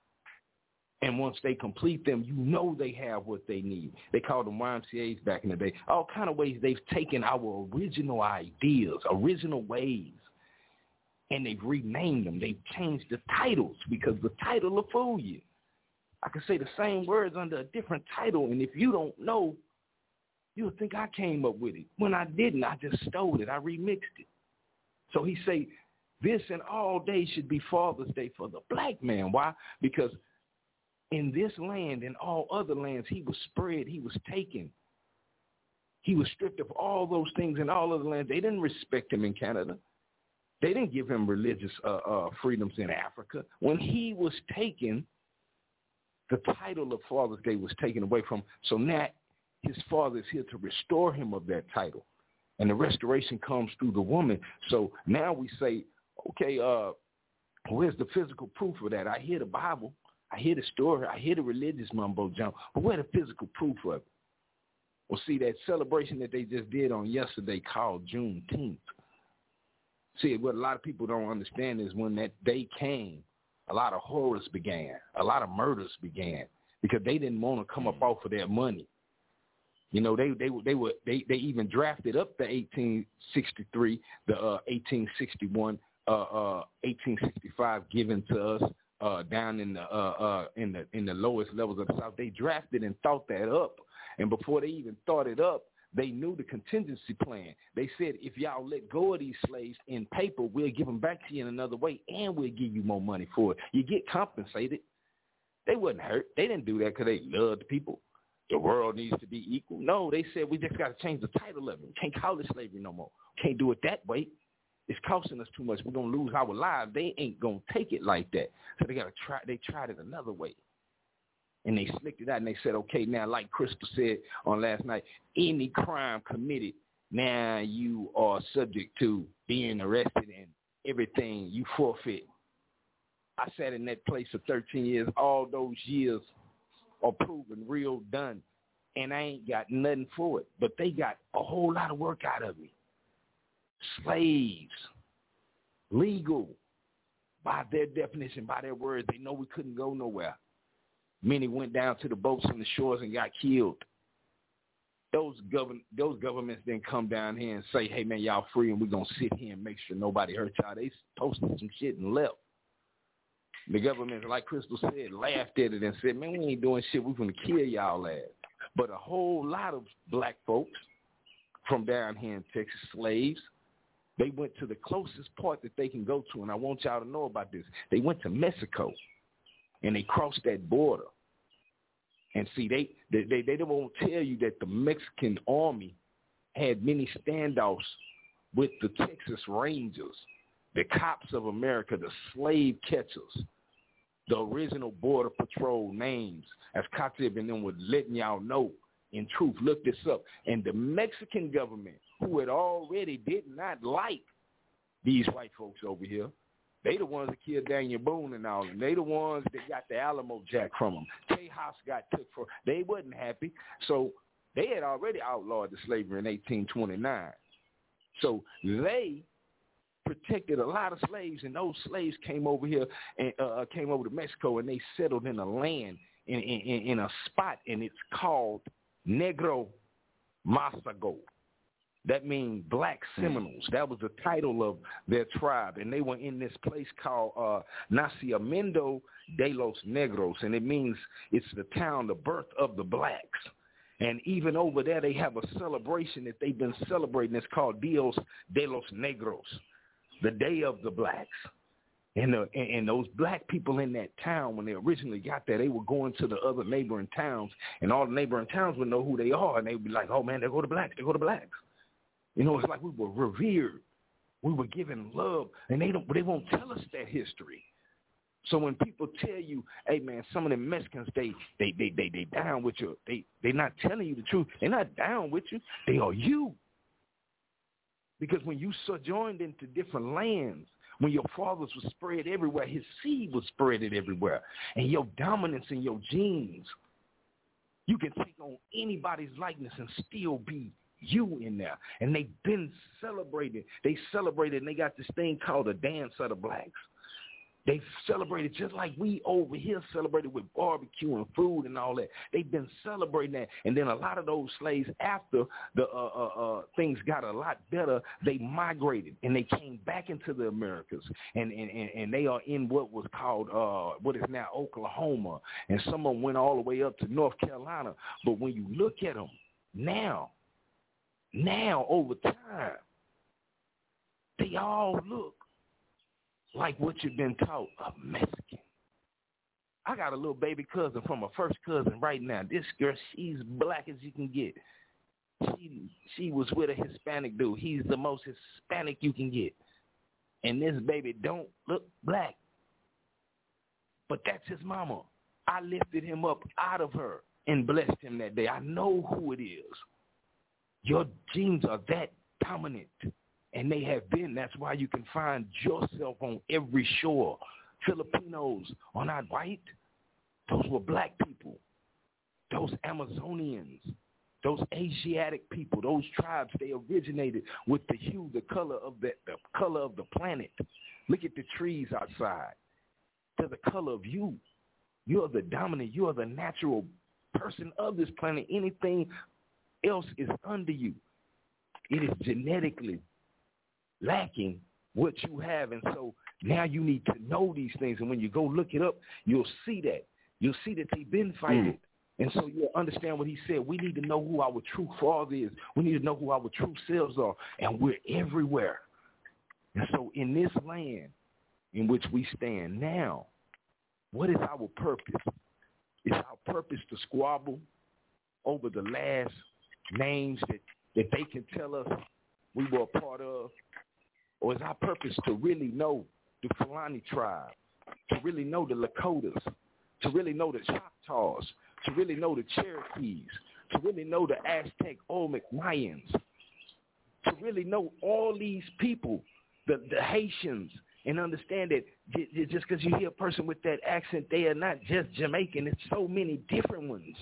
and once they complete them, you know they have what they need. They called them Y M C As back in the day. All kind of ways they've taken our original ideas, original ways, and they've renamed them. They've changed the titles because the title will fool you. I can say the same words under a different title, and if you don't know, you'll think I came up with it. When I didn't, I just stole it. I remixed it. So he say, this and all days should be Father's Day for the black man. Why? Because in this land and all other lands, he was spread, he was taken. He was stripped of all those things in all other lands. They didn't respect him in Canada. They didn't give him religious uh, uh, freedoms in Africa. When he was taken, the title of Father's Day was taken away from him. So now his father is here to restore him of that title. And the restoration comes through the woman. So now we say, okay, uh, where's the physical proof of that? I hear the Bible. I hear the story. I hear the religious mumbo jumbo. But where's the physical proof of it? Well, see, that celebration that they just did on yesterday called Juneteenth. See, what a lot of people don't understand is when that day came, a lot of horrors began. A lot of murders began because they didn't want to come up off of their money. You know, they they they were they, they even drafted up the eighteen sixty-three, the uh, eighteen sixty-one, uh, uh, eighteen sixty-five given to us uh, down in the uh, uh, in the in the lowest levels of the South. They drafted and thought that up, and before they even thought it up, they knew the contingency plan. They said, if y'all let go of these slaves in paper, we'll give them back to you in another way, and we'll give you more money for it. You get compensated. They wasn't hurt. They didn't do that because they loved people. The world needs to be equal. No, they said we just got to change the title of it. We can't call it slavery no more. Can't do it that way. It's costing us too much. We're going to lose our lives. They ain't going to take it like that. So they got to try. They tried it another way. And they slicked it out, and they said, okay, now, like Crystal said on last night, any crime committed now you are subject to being arrested and everything. You forfeit. I sat in that place for thirteen years. All those years are proven real done, and I ain't got nothing for it. But they got a whole lot of work out of me. Slaves, legal, by their definition, by their words, they know we couldn't go nowhere. Many went down to the boats and the shores and got killed. Those govern those governments didn't come down here and say, hey, man, y'all free, and we're going to sit here and make sure nobody hurt y'all. They posted some shit and left. The government, like Crystal said, laughed at it and said, man, we ain't doing shit. We're going to kill y'all ass. But a whole lot of black folks from down here in Texas, slaves, they went to the closest part that they can go to, and I want y'all to know about this. They went to Mexico, and they crossed that border. And see, they they they, they won't tell you that the Mexican army had many standoffs with the Texas Rangers, the cops of America, the slave catchers, the original Border Patrol names, as Katib and them were letting y'all know. In truth, look this up. And the Mexican government, who had already did not like these white folks over here, they the ones that killed Daniel Boone and all, and they the ones that got the Alamo Jack from them. Tejas got took for, they wasn't happy. So they had already outlawed the slavery in eighteen twenty-nine. So they protected a lot of slaves, and those slaves came over here and uh, came over to Mexico, and they settled in a land in, in, in a spot, and it's called Negro Masago. That means Black Seminoles. That was the title of their tribe, and they were in this place called uh, Nacimiento de los Negros, and it means it's the town, the birth of the blacks. And even over there, they have a celebration that they've been celebrating. It's called Dios de los Negros, the Day of the Blacks. And, the, and, and those black people in that town, when they originally got there, they were going to the other neighboring towns, and all the neighboring towns would know who they are, and they would be like, oh, man, they go to blacks, they go to blacks. You know, it's like we were revered. We were given love, and they don't. They won't tell us that history. So when people tell you, hey, man, some of the Mexicans, they they they they, they down with you, they, they're not telling you the truth. They're not down with you. They are you. Because when you sojourned into different lands, when your fathers were spread everywhere, his seed was spread everywhere. And your dominance in your genes, you can take on anybody's likeness and still be you in there. And they've been celebrated. They celebrated, and they got this thing called a dance of the blacks. They celebrated just like we over here celebrated with barbecue and food and all that. They've been celebrating that. And then a lot of those slaves, after the uh, uh, uh, things got a lot better, they migrated, and they came back into the Americas. And, and, and, and they are in what was called, uh, what is now Oklahoma. And some of them went all the way up to North Carolina. But when you look at them now, now over time, they all look like what you've been taught, a Mexican. I got a little baby cousin from a first cousin right now. This girl, she's black as you can get. She she was with a Hispanic dude. He's the most Hispanic you can get. And this baby don't look black. But that's his mama. I lifted him up out of her and blessed him that day. I know who it is. Your genes are that dominant. And they have been. That's why you can find yourself on every shore. Filipinos are not white. Those were black people. Those Amazonians, those Asiatic people, those tribes, they originated with the hue, the color of the, the color of the planet. Look at the trees outside. They're the color of you. You're the dominant. You are the natural person of this planet. Anything else is under you. It is genetically lacking what you have, and so now you need to know these things, and when you go look it up, you'll see that. You'll see that they've been fighting, mm. and so you'll understand what he said. We need to know who our true father is. We need to know who our true selves are, and we're everywhere. And so in this land in which we stand now, what is our purpose? It's our purpose to squabble over the last names that, that they can tell us we were a part of? Or is our purpose to really know the Fulani tribe, to really know the Lakotas, to really know the Choctaws, to really know the Cherokees, to really know the Aztec, Olmec, Mayans? to really know all these people, the, the Haitians, and understand that j- j- just because you hear a person with that accent, they are not just Jamaican. It's so many different ones.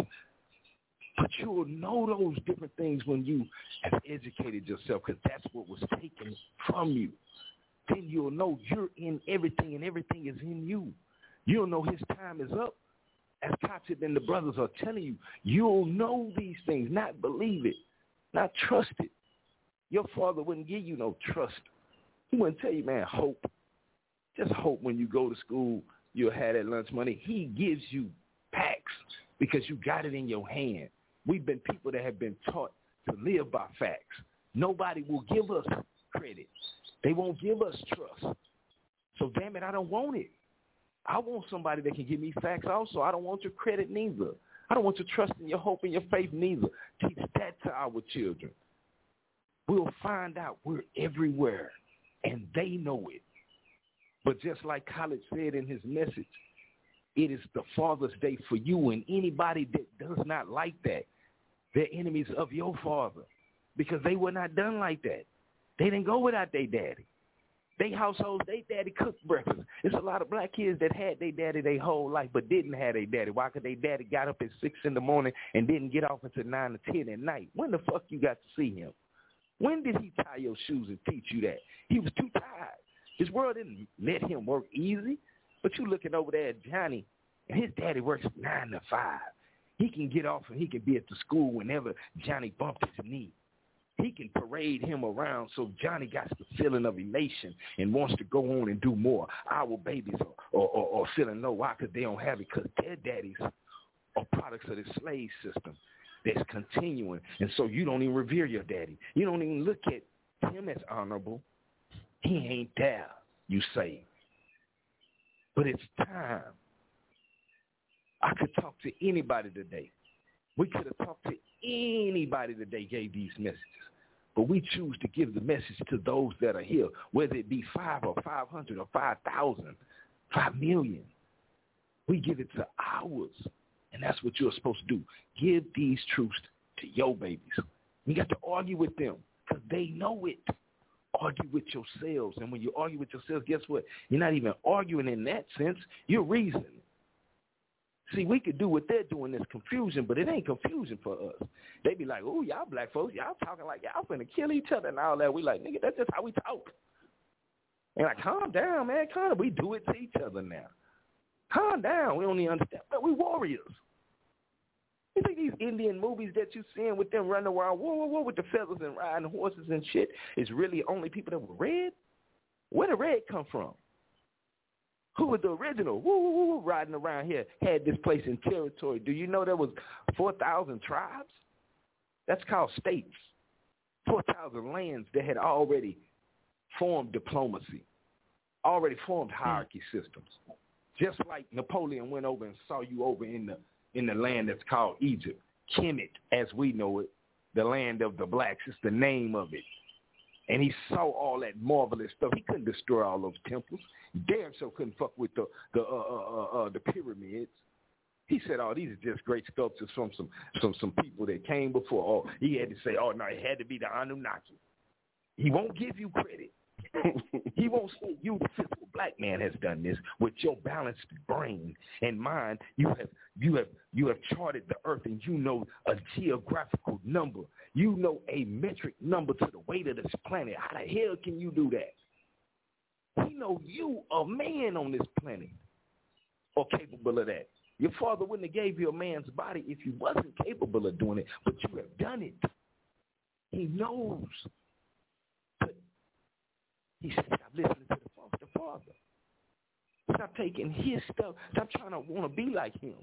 But you'll know those different things when you have educated yourself, because that's what was taken from you. Then you'll know you're in everything, and everything is in you. You'll know his time is up. As Katib and the brothers are telling you, you'll know these things, not believe it, not trust it. Your father wouldn't give you no trust. He wouldn't tell you, man, hope. Just hope when you go to school, you'll have that lunch money. He gives you packs because you got it in your hand. We've been people that have been taught to live by facts. Nobody will give us credit. They won't give us trust. So, damn it, I don't want it. I want somebody that can give me facts also. I don't want your credit neither. I don't want your trust and your hope and your faith neither. Teach that to our children. We'll find out we're everywhere, and they know it. But just like Khaled said in his message, it is the Father's Day for you, and anybody that does not like that, they're enemies of your father, because they were not done like that. They didn't go without their daddy. They households, they daddy cooked breakfast. It's a lot of black kids that had their daddy their whole life but didn't have their daddy. Why? Because their daddy got up at six in the morning and didn't get off until nine or ten at night. When the fuck you got to see him? When did he tie your shoes and teach you that? He was too tired. His world didn't let him work easy. But you looking over there at Johnny, and his daddy works nine to five. He can get off and he can be at the school whenever Johnny bumped his knee. He can parade him around so Johnny got the feeling of elation and wants to go on and do more. Our babies are, or, or, or feeling low. Why? Because they don't have it, because their daddies are products of the slave system that's continuing. And so you don't even revere your daddy. You don't even look at him as honorable. He ain't there, you say. But it's time. I could talk to anybody today. We could have talked to anybody today, gave these messages. But we choose to give the message to those that are here, whether it be five or five hundred or five thousand, five million. We give it to ours. And that's what you're supposed to do. Give these truths to your babies. You got to argue with them because they know it. Argue with yourselves. And when you argue with yourselves, guess what? You're not even arguing in that sense. You're reasoning. See, we could do what they're doing, this confusion, but it ain't confusion for us. They be like, oh, y'all black folks, y'all talking like y'all finna kill each other and all that. We like, nigga, that's just how we talk. And like, calm down, man, calm down. We do it to each other now. Calm down. We don't even understand. But we warriors. You think these Indian movies that you seeing with them running around, whoa, whoa, whoa, with the feathers and riding horses and shit, is really only people that were red? Where did red come from? Who was the original? Woo, woo, woo, riding around here, had this place in territory. Do you know there was four thousand tribes? That's called states. four thousand lands that had already formed diplomacy, already formed hierarchy systems. Just like Napoleon went over and saw you over in the in the land that's called Egypt. Kemet, as we know it, the land of the blacks, is the name of it. And he saw all that marvelous stuff. He couldn't destroy all those temples. Damn sure couldn't fuck with the the uh, uh, uh, the pyramids. He said, "Oh, these are just great sculptures from some some some people that came before." Oh, he had to say, "Oh no, it had to be the Anunnaki." He won't give you credit. He won't say you, the physical black man, has done this with your balanced brain and mind. You have you have you have charted the earth, and you know a geographical number. You know a metric number to the weight of this planet. How the hell can you do that? He know you, a man on this planet, are capable of that. Your father wouldn't have gave you a man's body if you wasn't capable of doing it, but you have done it. He knows. But he said, stop listening to the, the father. Stop taking his stuff. Stop trying to want to be like him.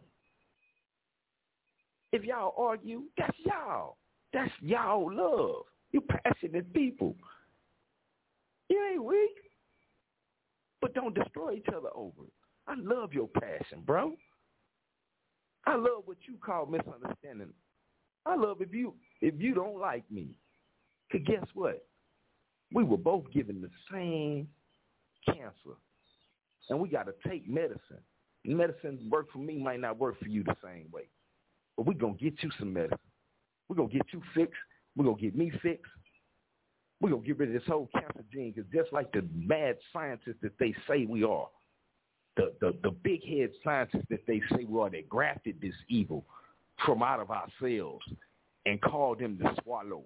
If y'all argue, that's y'all. That's y'all love. You passionate people. You ain't weak. But don't destroy each other over it. I love your passion, bro. I love what you call misunderstanding. I love if you if you don't like me. Because guess what? We were both given the same cancer. And we got to take medicine. Medicine work for me might not work for you the same way. But we're going to get you some medicine. We're going to get you fixed. We're going to get me fixed. We're going to get rid of this whole cancer gene because just like the mad scientists that they say we are, the, the, the big head scientists that they say we are, that grafted this evil from out of our cells and called him the swallow.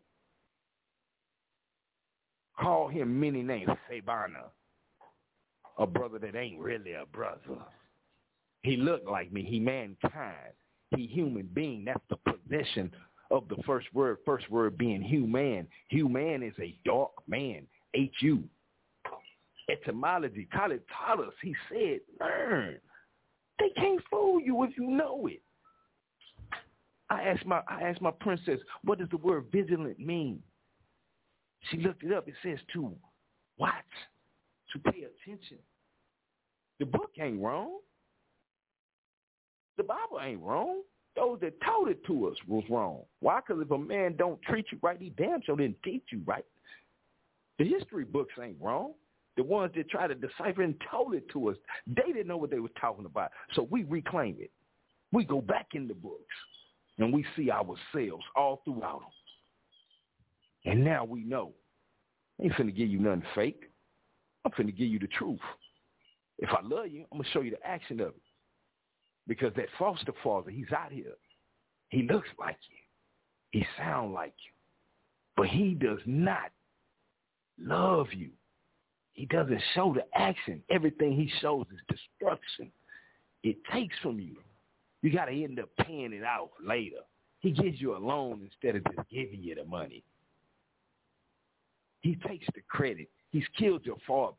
Call him many names, Sabana, a brother that ain't really a brother. He looked like me. He mankind. He human being. That's the possession of the first word. First word being human. Human is a dark man. H U. Etymology. Khalid taught us. He said, learn. They can't fool you if you know it. I asked my I asked my princess, what does the word vigilant mean? She looked it up. It says to watch, to pay attention. The book ain't wrong. The Bible ain't wrong. Those that taught it to us was wrong. Why? Because if a man don't treat you right, he damn sure didn't teach you right. The history books ain't wrong. The ones that try to decipher and told it to us, they didn't know what they were talking about. So we reclaim it. We go back in the books, and we see ourselves all throughout them. And now we know. I ain't finna give you nothing fake. I'm finna give you the truth. If I love you, I'm going to show you the action of it. Because that foster father, he's out here. He looks like you. He sounds like you. But he does not love you. He doesn't show the action. Everything he shows is destruction. It takes from you. You got to end up paying it out later. He gives you a loan instead of just giving you the money. He takes the credit. He's killed your father.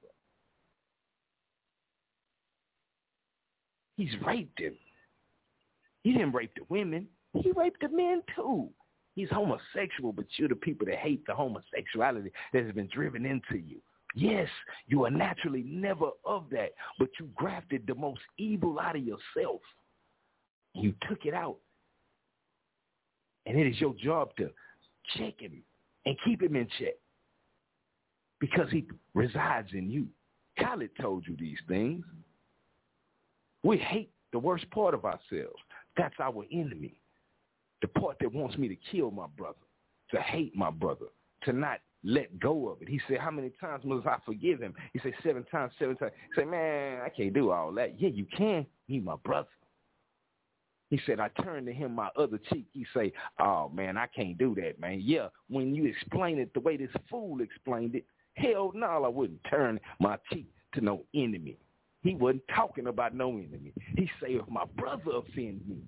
He's raped him. He didn't rape the women. He raped the men too. He's homosexual, but you're the people that hate the homosexuality that has been driven into you. Yes, you are naturally never of that, but you grafted the most evil out of yourself. You took it out. And it is your job to check him and keep him in check because he resides in you. Khalid told you these things. We hate the worst part of ourselves. That's our enemy. The part that wants me to kill my brother, to hate my brother, to not let go of it. He said, how many times must I forgive him? He said, seven times, seven times. He said, man, I can't do all that. Yeah, you can. He's my brother. He said, I turned to him my other cheek. He say, oh, man, I can't do that, man. Yeah, when you explain it the way this fool explained it, hell no, I wouldn't turn my cheek to no enemy. He wasn't talking about no enemy. He say, if my brother offends me,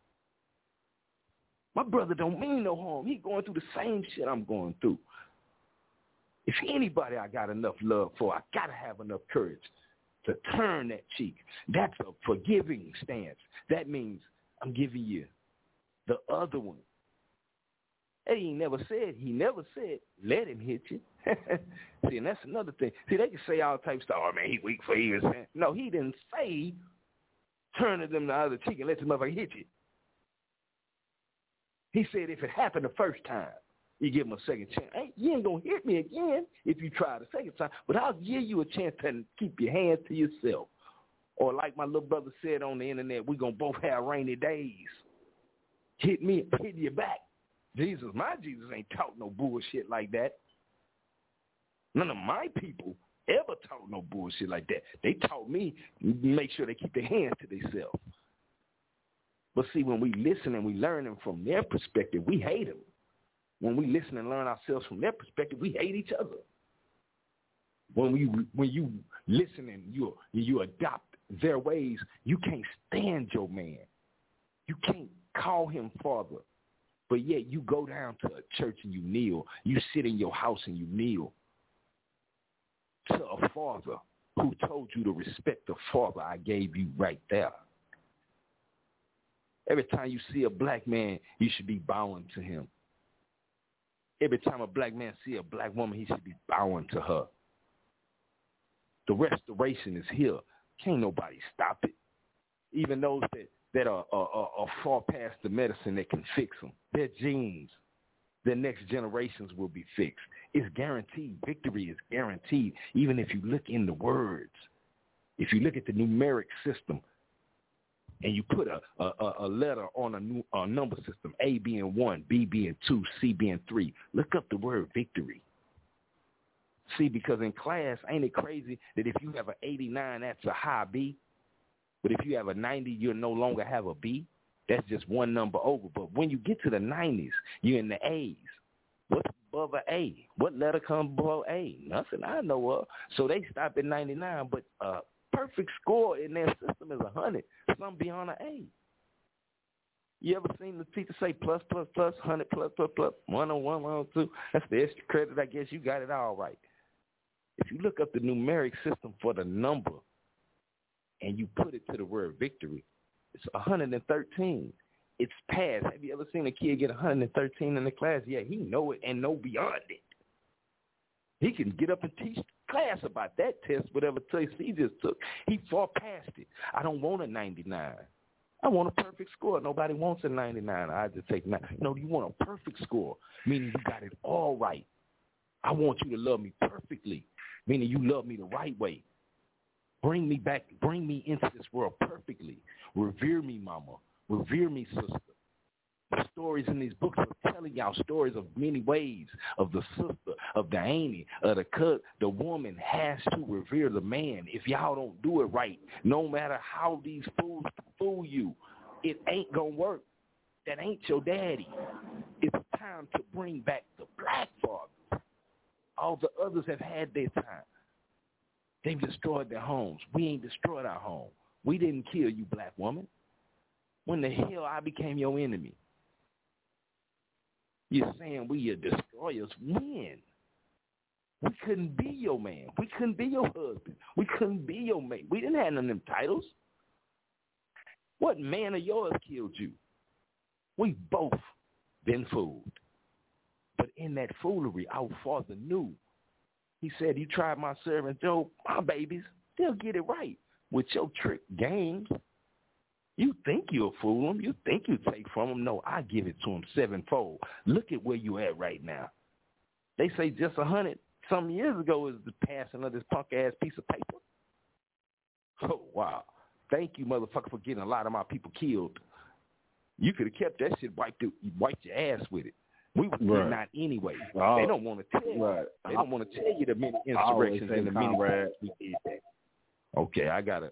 my brother don't mean no harm. He going through the same shit I'm going through. If anybody I got enough love for, I got to have enough courage to turn that cheek. That's a forgiving stance. That means I'm giving you the other one. And he never said, he never said, let him hit you. See, and that's another thing. See, they can say all types of stuff. Oh, man, he weak for ears. No, he didn't say turn to them the other cheek and let the motherfucker hit you. He said if it happened the first time, you give him a second chance. Hey, you ain't going to hit me again if you try the second time, but I'll give you a chance to keep your hands to yourself. Or like my little brother said on the internet, we're going to both have rainy days. Hit me, hit you back. Jesus, my Jesus ain't taught no bullshit like that. None of my people ever taught no bullshit like that. They taught me make sure they keep their hands to themselves. But see, when we listen and we learn them from their perspective, we hate them. When we listen and learn ourselves from their perspective, we hate each other. When we when you listen and you you adopt their ways, you can't stand your man. You can't call him father. But yet you go down to a church and you kneel. You sit in your house and you kneel to a father who told you to respect the father I gave you right there. Every time you see a black man, you should be bowing to him. Every time a black man see a black woman, he should be bowing to her. The restoration is here. Can't nobody stop it. Even those that, that are, are, are far past the medicine that can fix them. Their genes, their next generations will be fixed. It's guaranteed. Victory is guaranteed, even if you look in the words. If you look at the numeric system, and you put a, a, a letter on a, new, a number system, A being one, B being two, C being three. Look up the word victory. See, because in class, ain't it crazy that if you have an eighty-nine, that's a high B? But if you have a ninety, you'll no longer have a B? That's just one number over. But when you get to the nineties, you're in the A's. What's above an A? What letter comes below A? Nothing I know of. So they stop at ninety-nine, but a perfect score in their system is one hundred, some beyond an A. You ever seen the teacher say plus, plus, plus, one hundred, plus, plus, plus, one oh one, one oh two? That's the extra credit. I guess you got it all right. If you look up the numeric system for the number and you put it to the word victory, it's one hundred thirteen. It's passed. Have you ever seen a kid get one hundred thirteen in the class? Yeah, he know it and know beyond it. He can get up and teach class about that test, whatever test he just took. He far past it. I don't want a ninety-nine. I want a perfect score. Nobody wants a ninety-nine. I just take nine. No, you want a perfect score, meaning you got it all right. I want you to love me perfectly, meaning you love me the right way. Bring me back. Bring me into this world perfectly. Revere me, mama. Revere me, sister. The stories in these books are telling y'all stories of many ways, of the sister, of the auntie, of the cut. The woman has to revere the man. If y'all don't do it right, no matter how these fools fool you, it ain't going to work. That ain't your daddy. It's time to bring back the black father. All the others have had their time. They've destroyed their homes. We ain't destroyed our home. We didn't kill you, black woman. When the hell I became your enemy? You're saying we are destroyers. When? We couldn't be your man. We couldn't be your husband. We couldn't be your mate. We didn't have none of them titles. What man of yours killed you? We both been fooled. But in that foolery, our father knew. He said, you tried my servant Job, my babies, they'll get it right with your trick games. You think you'll fool them. You think you take from them. No, I give it to them sevenfold. Look at where you at right now. They say just a hundred some years ago is the passing of this punk-ass piece of paper. Oh, wow. Thank you, motherfucker, for getting a lot of my people killed. You could have kept that shit, wiped, it, wiped your ass with it. We was right. Not anyway. Oh, they don't want to tell you. Right. They don't want to tell you the many insurrections and the many ways we did that. Okay, I got it.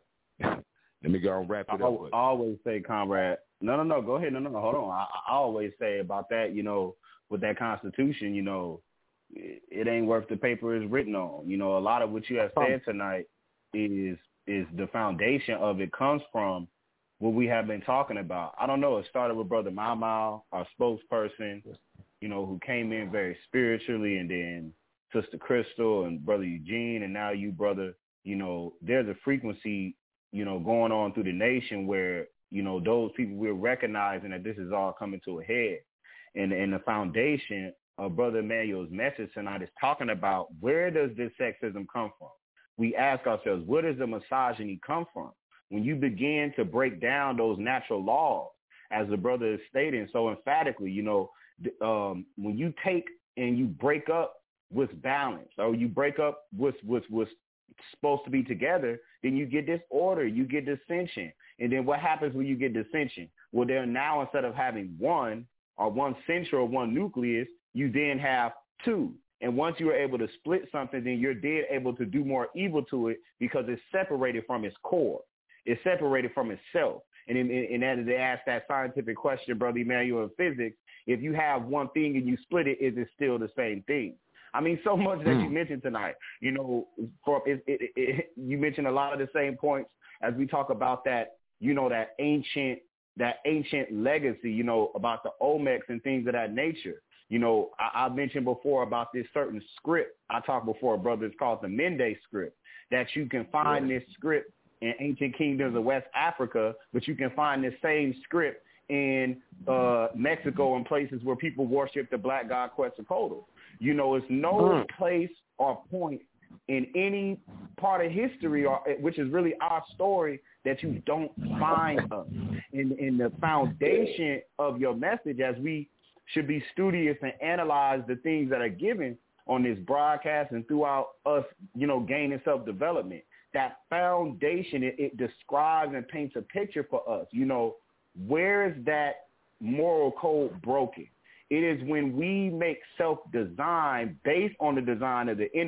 Let me go and wrap it I up. I always say, comrade, no, no, no, go ahead. No, no, no, hold on. I, I always say about that, you know, with that Constitution, you know, it, it ain't worth the paper it's written on. You know, a lot of what you have said tonight is is the foundation of it comes from what we have been talking about. I don't know. It started with Brother Mau Mau, our spokesperson, you know, who came in very spiritually, and then Sister Crystal and Brother Eugene, and now you, brother. You know, there's a frequency, you know, going on through the nation where, you know, those people, we're recognizing that this is all coming to a head. And, and the foundation of Brother Emmanuel's message tonight is talking about, where does this sexism come from? We ask ourselves, where does the misogyny come from? When you begin to break down those natural laws, as the brother is stating so emphatically, you know, um, when you take and you break up what's balanced, or you break up what's, what's, what's supposed to be together, then you get disorder, you get dissension. And then what happens when you get dissension? Well, they're now, instead of having one or one central or one nucleus, you then have two. And once you are able to split something, then you're then able to do more evil to it, because it's separated from its core. It's separated from itself. And, in, in, and as they ask that scientific question, Brother Emmanuel, in physics, if you have one thing and you split it, is it still the same thing? I mean, so much that mm. you mentioned tonight, you know, for it, it, it, you mentioned a lot of the same points as we talk about that, you know, that ancient, that ancient legacy, you know, about the Olmecs and things of that nature. You know, I, I mentioned before about this certain script. I talked before, brother, it's called the Mende script, that you can find yeah. this script in ancient kingdoms of West Africa, but you can find this same script in uh, Mexico and places where people worship the black god Quetzalcoatl. You know, it's no mm. place or point in any part of history, or which is really our story, that you don't find us. In, in the foundation of your message, as we should be studious and analyze the things that are given on this broadcast and throughout us, you know, gaining self-development, that foundation, it, it describes and paints a picture for us. You know, where is that moral code broken? It is when we make self-design based on the design of the enemy.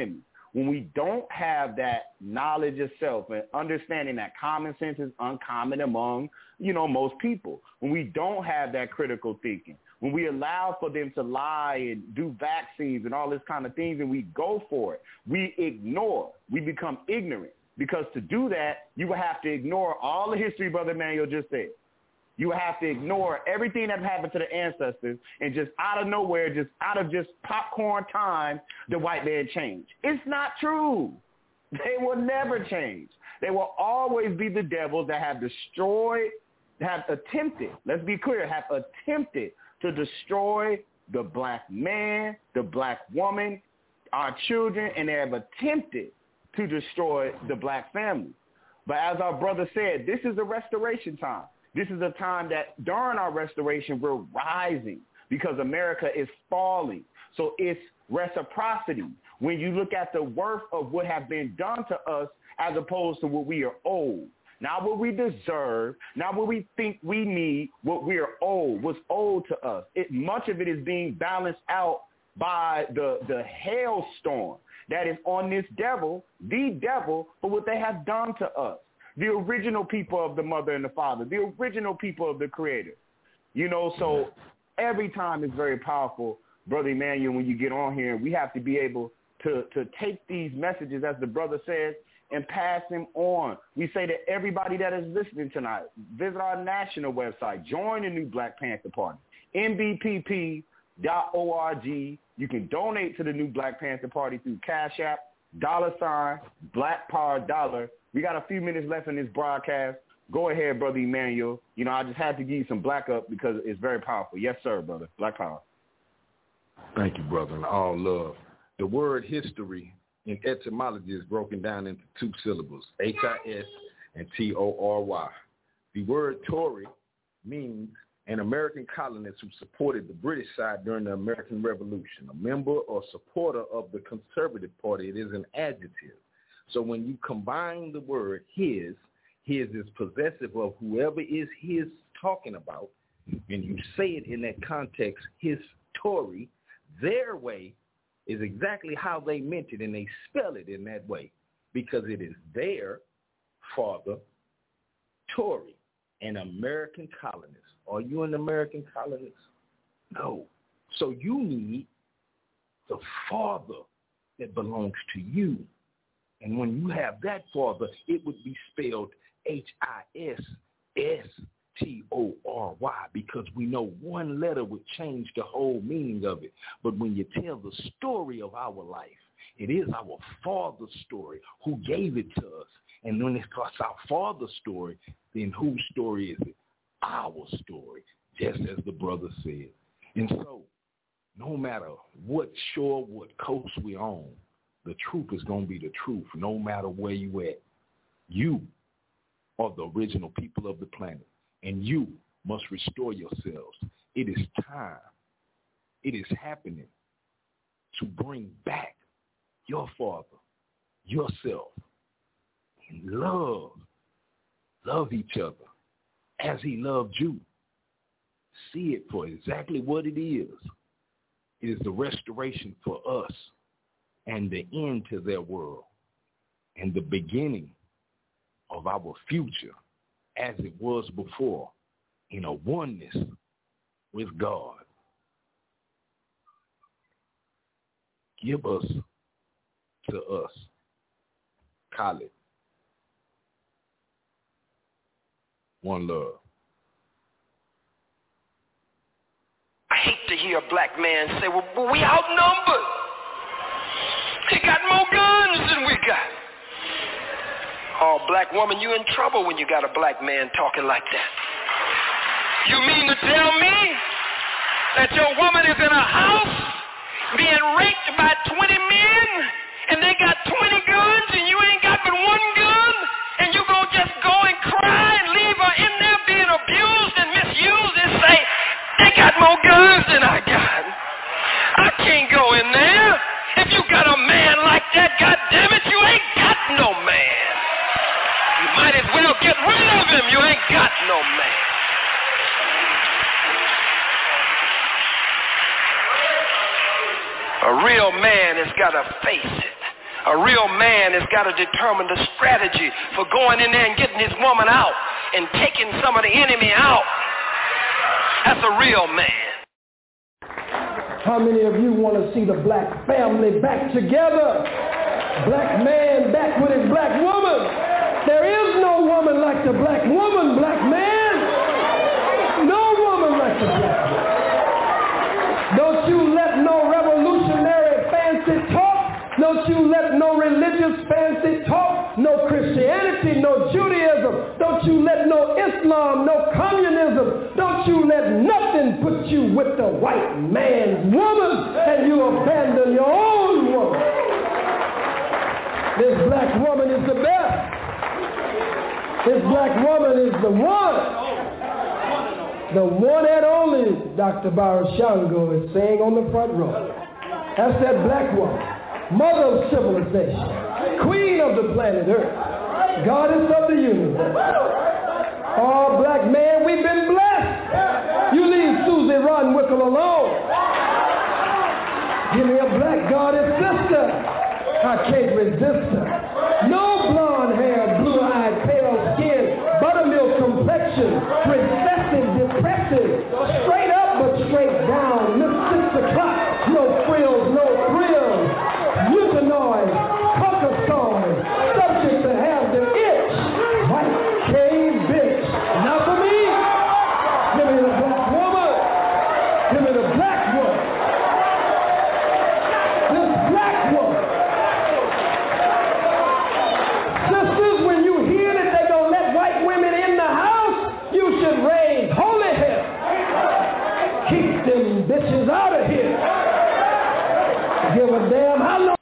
when we don't have that knowledge of self and understanding that common sense is uncommon among, you know, most people, when we don't have that critical thinking, when we allow for them to lie and do vaccines and all this kind of things and we go for it, we ignore, we become ignorant. Because to do that, you will have to ignore all the history Brother Emmanuel just said. You have to ignore everything that happened to the ancestors and just out of nowhere, just out of just popcorn time, the white man changed. It's not true. They will never change. They will always be the devils that have destroyed, have attempted, let's be clear, have attempted to destroy the black man, the black woman, our children, and they have attempted to destroy the black family. But as our brother said, this is a restoration time. This is a time that during our restoration, we're rising because America is falling. So it's reciprocity. When you look at the worth of what has been done to us as opposed to what we are owed. Not what we deserve, not what we think we need, what we are owed, what's owed to us. It, much of it is being balanced out by the, the hailstorm that is on this devil, the devil, for what they have done to us. The original people of the mother and the father, the original people of the creator. You know, so every time is very powerful, Brother Emmanuel, when you get on here, we have to be able to, to take these messages, as the brother says, and pass them on. We say to everybody that is listening tonight, visit our national website, join the new Black Panther Party, N B P P dot org. You can donate to the new Black Panther Party through Cash App, dollar sign, Black Power Dollar. We got a few minutes left in this broadcast. Go ahead, Brother Emmanuel. You know, I just had to give you some black up because it's very powerful. Yes, sir, brother. Black Power. Thank you, brother, and all love. The word history in etymology is broken down into two syllables, H I S and T O R Y. The word Tory means an American colonist who supported the British side during the American Revolution, a member or supporter of the Conservative Party. It is an adjective. So when you combine the word his, his is possessive of whoever is his talking about, and you say it in that context, his Tory, their way is exactly how they meant it, and they spell it in that way because it is their father, Tory, an American colonist. Are you an American colonist? No. So you need the father that belongs to you. And when you have that father, it would be spelled H I S S T O R Y because we know one letter would change the whole meaning of it. But when you tell the story of our life, it is our father's story who gave it to us. And when it's our father's story, then whose story is it? Our story, just as the brother said. And so no matter what shore, what coast we're on, the truth is going to be the truth no matter where you at. You are the original people of the planet, and you must restore yourselves. It is time. It is happening to bring back your father, yourself, and love. Love each other as he loved you. See it for exactly what it is. It is the restoration for us and the end to their world and the beginning of our future as it was before in a oneness with God. Give us to us. Khaled. One love. I hate to hear a black man say, well, well we outnumbered. They got more guns than we got. Oh, black woman, you in trouble when you got a black man talking like that. You mean to tell me that your woman is in a house being raped by twenty men and they got twenty guns and you ain't got but one gun and you gonna just go and cry and leave her in there being abused and misused and say, they got more guns than I got. I can't go in there. If you got a man like that, goddamn it, you ain't got no man. You might as well get rid of him. You ain't got no man. A real man has got to face it. A real man has got to determine the strategy for going in there and getting his woman out and taking some of the enemy out. That's a real man. How many of you want to see the black family back together? Black man back with his black woman. There is no woman like the black woman, black man. No woman like the black woman. Don't you let no revolutionary fancy talk. Don't you let no religious fancy talk. No Christianity, no Judaism. Don't you let no Islam, no communism. Don't you let nothing put you with the white man's woman and you abandon your own woman. This black woman is the best. This black woman is the one. The one and only, Doctor Barashango is saying on the front row. That's that black woman. Mother of civilization. Queen of the planet Earth. Goddess of the universe. Oh, black man, we've been blessed. You leave Susie Roddenwickle alone. Give me a black goddess sister. I can't resist her.